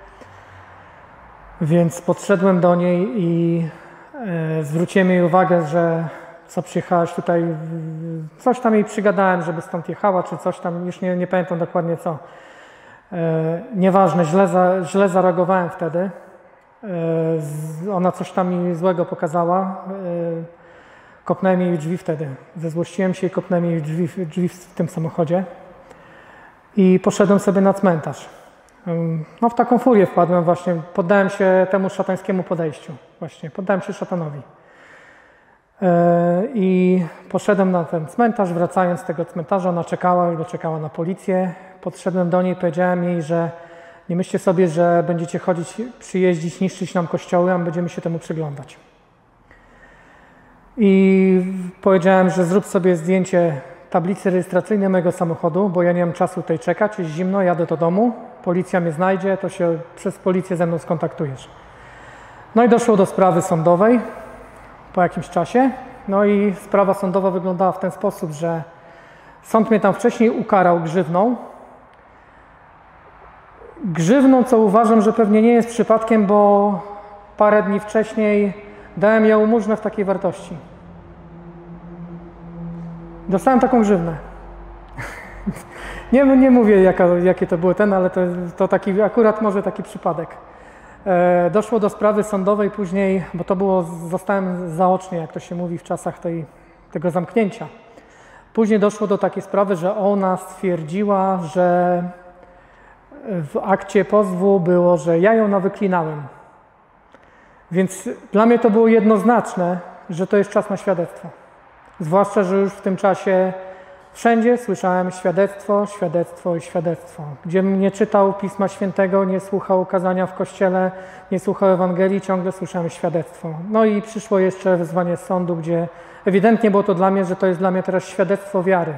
Więc podszedłem do niej i zwróciłem jej uwagę, że co przyjechałaś tutaj, coś tam jej przygadałem, żeby stąd jechała, czy coś tam, już nie pamiętam dokładnie co. Nieważne, źle zareagowałem wtedy. Ona coś tam mi złego pokazała. Kopnąłem jej w drzwi wtedy. Zezłościłem się i kopnąłem jej w drzwi w tym samochodzie. I poszedłem sobie na cmentarz. No w taką furię wpadłem właśnie, poddałem się temu szatańskiemu podejściu, właśnie, poddałem się szatanowi. I poszedłem na ten cmentarz, wracając z tego cmentarza, ona czekała na policję. Podszedłem do niej, powiedziałem jej, że nie myślcie sobie, że będziecie chodzić, przyjeździć, niszczyć nam kościoły, a my będziemy się temu przyglądać. I powiedziałem, że zrób sobie zdjęcie tablicy rejestracyjnej mojego samochodu, bo ja nie mam czasu tutaj czekać, jest zimno, jadę do domu, policja mnie znajdzie, to się przez policję ze mną skontaktujesz. No i doszło do sprawy sądowej po jakimś czasie. No i sprawa sądowa wyglądała w ten sposób, że sąd mnie tam wcześniej ukarał grzywną. Grzywną, co uważam, że pewnie nie jest przypadkiem, bo parę dni wcześniej dałem jałmużnę w takiej wartości. Dostałem taką grzywnę. Nie mówię, jakie to było ale to taki, akurat może taki przypadek. Doszło do sprawy sądowej później, bo to było, zostałem zaocznie, jak to się mówi w czasach tego zamknięcia. Później doszło do takiej sprawy, że ona stwierdziła, że w akcie pozwu było, że ja ją nawyklinałem. Więc dla mnie to było jednoznaczne, że to jest czas na świadectwo. Zwłaszcza, że już w tym czasie wszędzie słyszałem świadectwo, świadectwo i świadectwo. Gdybym nie czytał Pisma Świętego, nie słuchał kazania w kościele, nie słuchał Ewangelii, ciągle słyszałem świadectwo. No i przyszło jeszcze wezwanie z sądu, gdzie ewidentnie było to dla mnie, że to jest dla mnie teraz świadectwo wiary.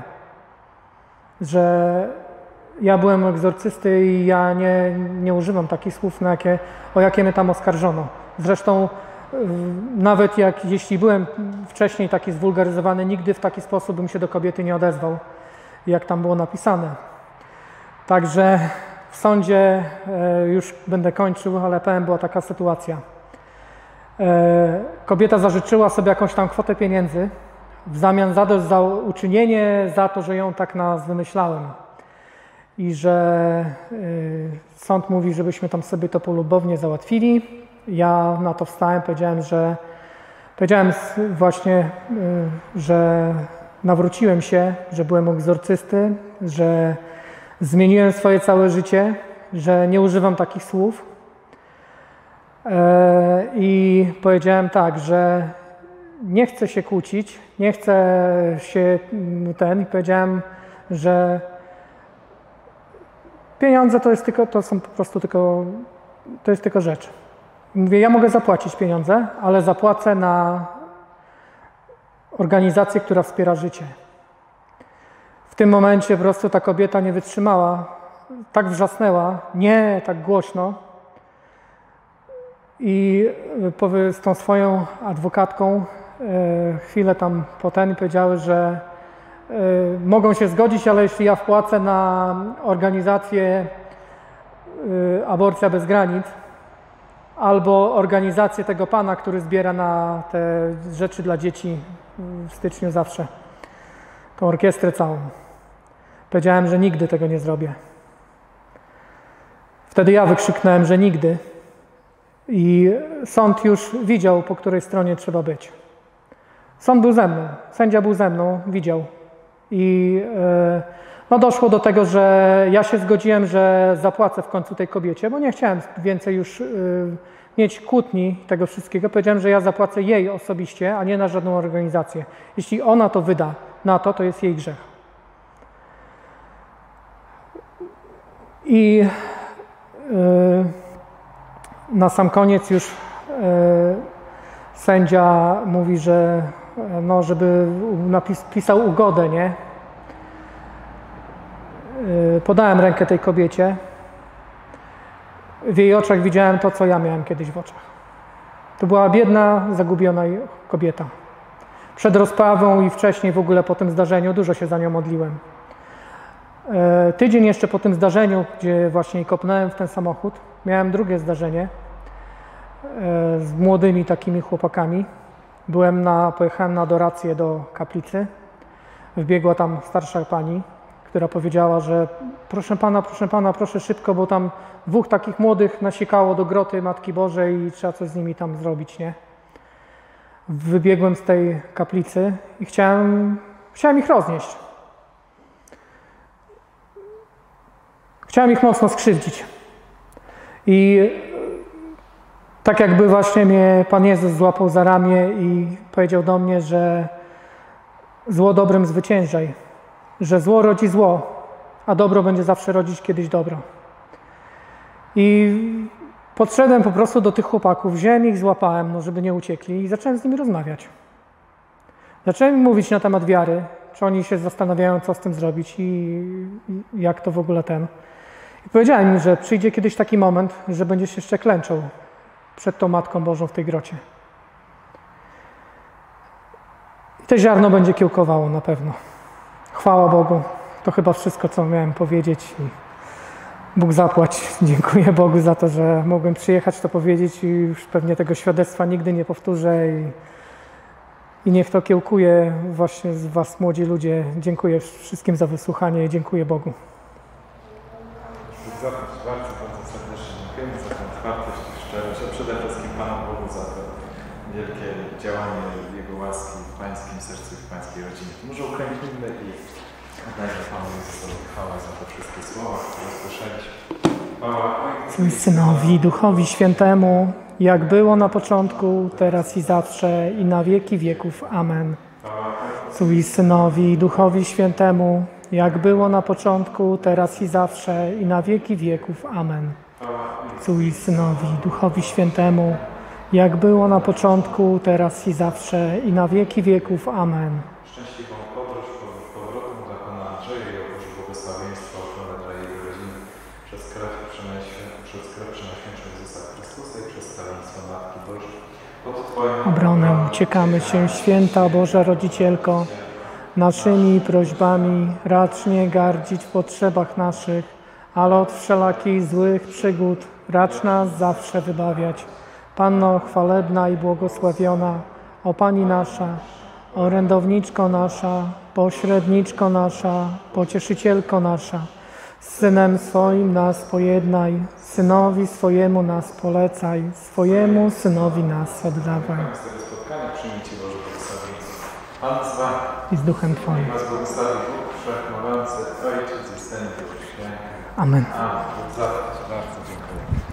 Że ja byłem egzorcysty i ja nie używam takich słów, o jakie mnie tam oskarżono. Zresztą nawet jeśli byłem wcześniej taki zwulgaryzowany, nigdy w taki sposób bym się do kobiety nie odezwał, jak tam było napisane. Także w sądzie, już będę kończył, ale powiem, była taka sytuacja. Kobieta zażyczyła sobie jakąś tam kwotę pieniędzy w zamian za uczynienie, za to, że ją tak nas wymyślałem. I że sąd mówi, żebyśmy tam sobie to polubownie załatwili. Ja na to wstałem, powiedziałem właśnie, że nawróciłem się, że byłem egzorcysty, że zmieniłem swoje całe życie, że nie używam takich słów. I powiedziałem tak, że nie chcę się kłócić, nie chcę się i powiedziałem, że pieniądze to jest tylko rzecz. Mówię, ja mogę zapłacić pieniądze, ale zapłacę na organizację, która wspiera życie. W tym momencie po prostu ta kobieta nie wytrzymała, tak wrzasnęła, nie tak głośno i z tą swoją adwokatką chwilę tam potem powiedziały, że mogą się zgodzić, ale jeśli ja wpłacę na organizację Aborcja bez granic, albo organizację tego pana, który zbiera na te rzeczy dla dzieci w styczniu zawsze, tą orkiestrę całą. Powiedziałem, że nigdy tego nie zrobię. Wtedy ja wykrzyknąłem, że nigdy. I sąd już widział, po której stronie trzeba być. Sąd był ze mną, sędzia był ze mną, widział. I doszło do tego, że ja się zgodziłem, że zapłacę w końcu tej kobiecie, bo nie chciałem więcej już mieć kłótni tego wszystkiego. Powiedziałem, że ja zapłacę jej osobiście, a nie na żadną organizację. Jeśli ona to wyda na to jest jej grzech. I na sam koniec już sędzia mówi, że żeby pisał ugodę, nie? Podałem rękę tej kobiecie. W jej oczach widziałem to, co ja miałem kiedyś w oczach. To była biedna, zagubiona kobieta. Przed rozprawą i wcześniej w ogóle po tym zdarzeniu dużo się za nią modliłem. Tydzień jeszcze po tym zdarzeniu, gdzie właśnie jej kopnąłem w ten samochód, miałem drugie zdarzenie z młodymi takimi chłopakami. Pojechałem na adorację do kaplicy. Wbiegła tam starsza pani, która powiedziała, że proszę pana, proszę szybko, bo tam dwóch takich młodych nasikało do groty Matki Bożej i trzeba coś z nimi tam zrobić, nie? Wybiegłem z tej kaplicy i chciałem ich roznieść. Chciałem ich mocno skrzywdzić. I tak jakby właśnie mnie Pan Jezus złapał za ramię i powiedział do mnie, że zło dobrem zwyciężaj, że zło rodzi zło, a dobro będzie zawsze rodzić kiedyś dobro. I podszedłem po prostu do tych chłopaków, wziąłem ich, złapałem, żeby nie uciekli i zacząłem z nimi rozmawiać. Zacząłem im mówić na temat wiary, czy oni się zastanawiają, co z tym zrobić i jak to w ogóle I powiedziałem im, że przyjdzie kiedyś taki moment, że będziesz jeszcze klęczał przed tą Matką Bożą w tej grocie. I to ziarno będzie kiełkowało na pewno. Chwała Bogu. To chyba wszystko, co miałem powiedzieć. I Bóg zapłać. Dziękuję Bogu za to, że mogłem przyjechać to powiedzieć i już pewnie tego świadectwa nigdy nie powtórzę. I niech to kiełkuje właśnie z Was, młodzi ludzie. Dziękuję wszystkim za wysłuchanie i dziękuję Bogu. Bóg zapłać bardzo, bardzo serdecznie dziękujemy za tę otwartość i szczerość, a przede wszystkim Panu Bogu za to wielkie działanie Jego łaski w Pańskim sercu i w Pańskiej rodzinie. Może uklęknijmy i oddajmy Panu Jezusowi chwałę za te wszystkie słowa, które słyszeliśmy. Chwała Ojcu i Synowi, i Duchowi Świętemu, jak było na początku, teraz i zawsze, i na wieki wieków. Amen. Ojcu i Synowi, i Duchowi Świętemu, jak było na początku, teraz i zawsze, i na wieki wieków. Amen. Ojcu i Synowi, i Duchowi Świętemu, jak było na początku, teraz i zawsze, i na wieki wieków. Amen. Szczęśliwą podróż powrotem dla Pana Andrzeja i o Boże błogosławieństwo ochronę dla jego rodziny przez krew Przenajświętszego Jezusa Chrystusa i przez staroństwo Matki Bożej. Pod Twoją Obronę uciekamy się, święta Boża Rodzicielko, naszymi prośbami racz nie gardzić w potrzebach naszych, ale od wszelakich złych przygód racz nas zawsze wybawiać. Panno chwalebna i błogosławiona, o Pani nasza, orędowniczko nasza, pośredniczko nasza, pocieszycielko nasza, z Synem swoim nas pojednaj, Synowi swojemu nas polecaj, swojemu Synowi nas oddawaj. z tego spotkania przyjmijcie Boże błogosławieństwo. Pan z Wami. I z Duchem Twoim. Was błogosławi Bóg Wszechmogący, Ojciec i Syn i Duch Święty. Amen. Amen. Bóg zapłać bardzo.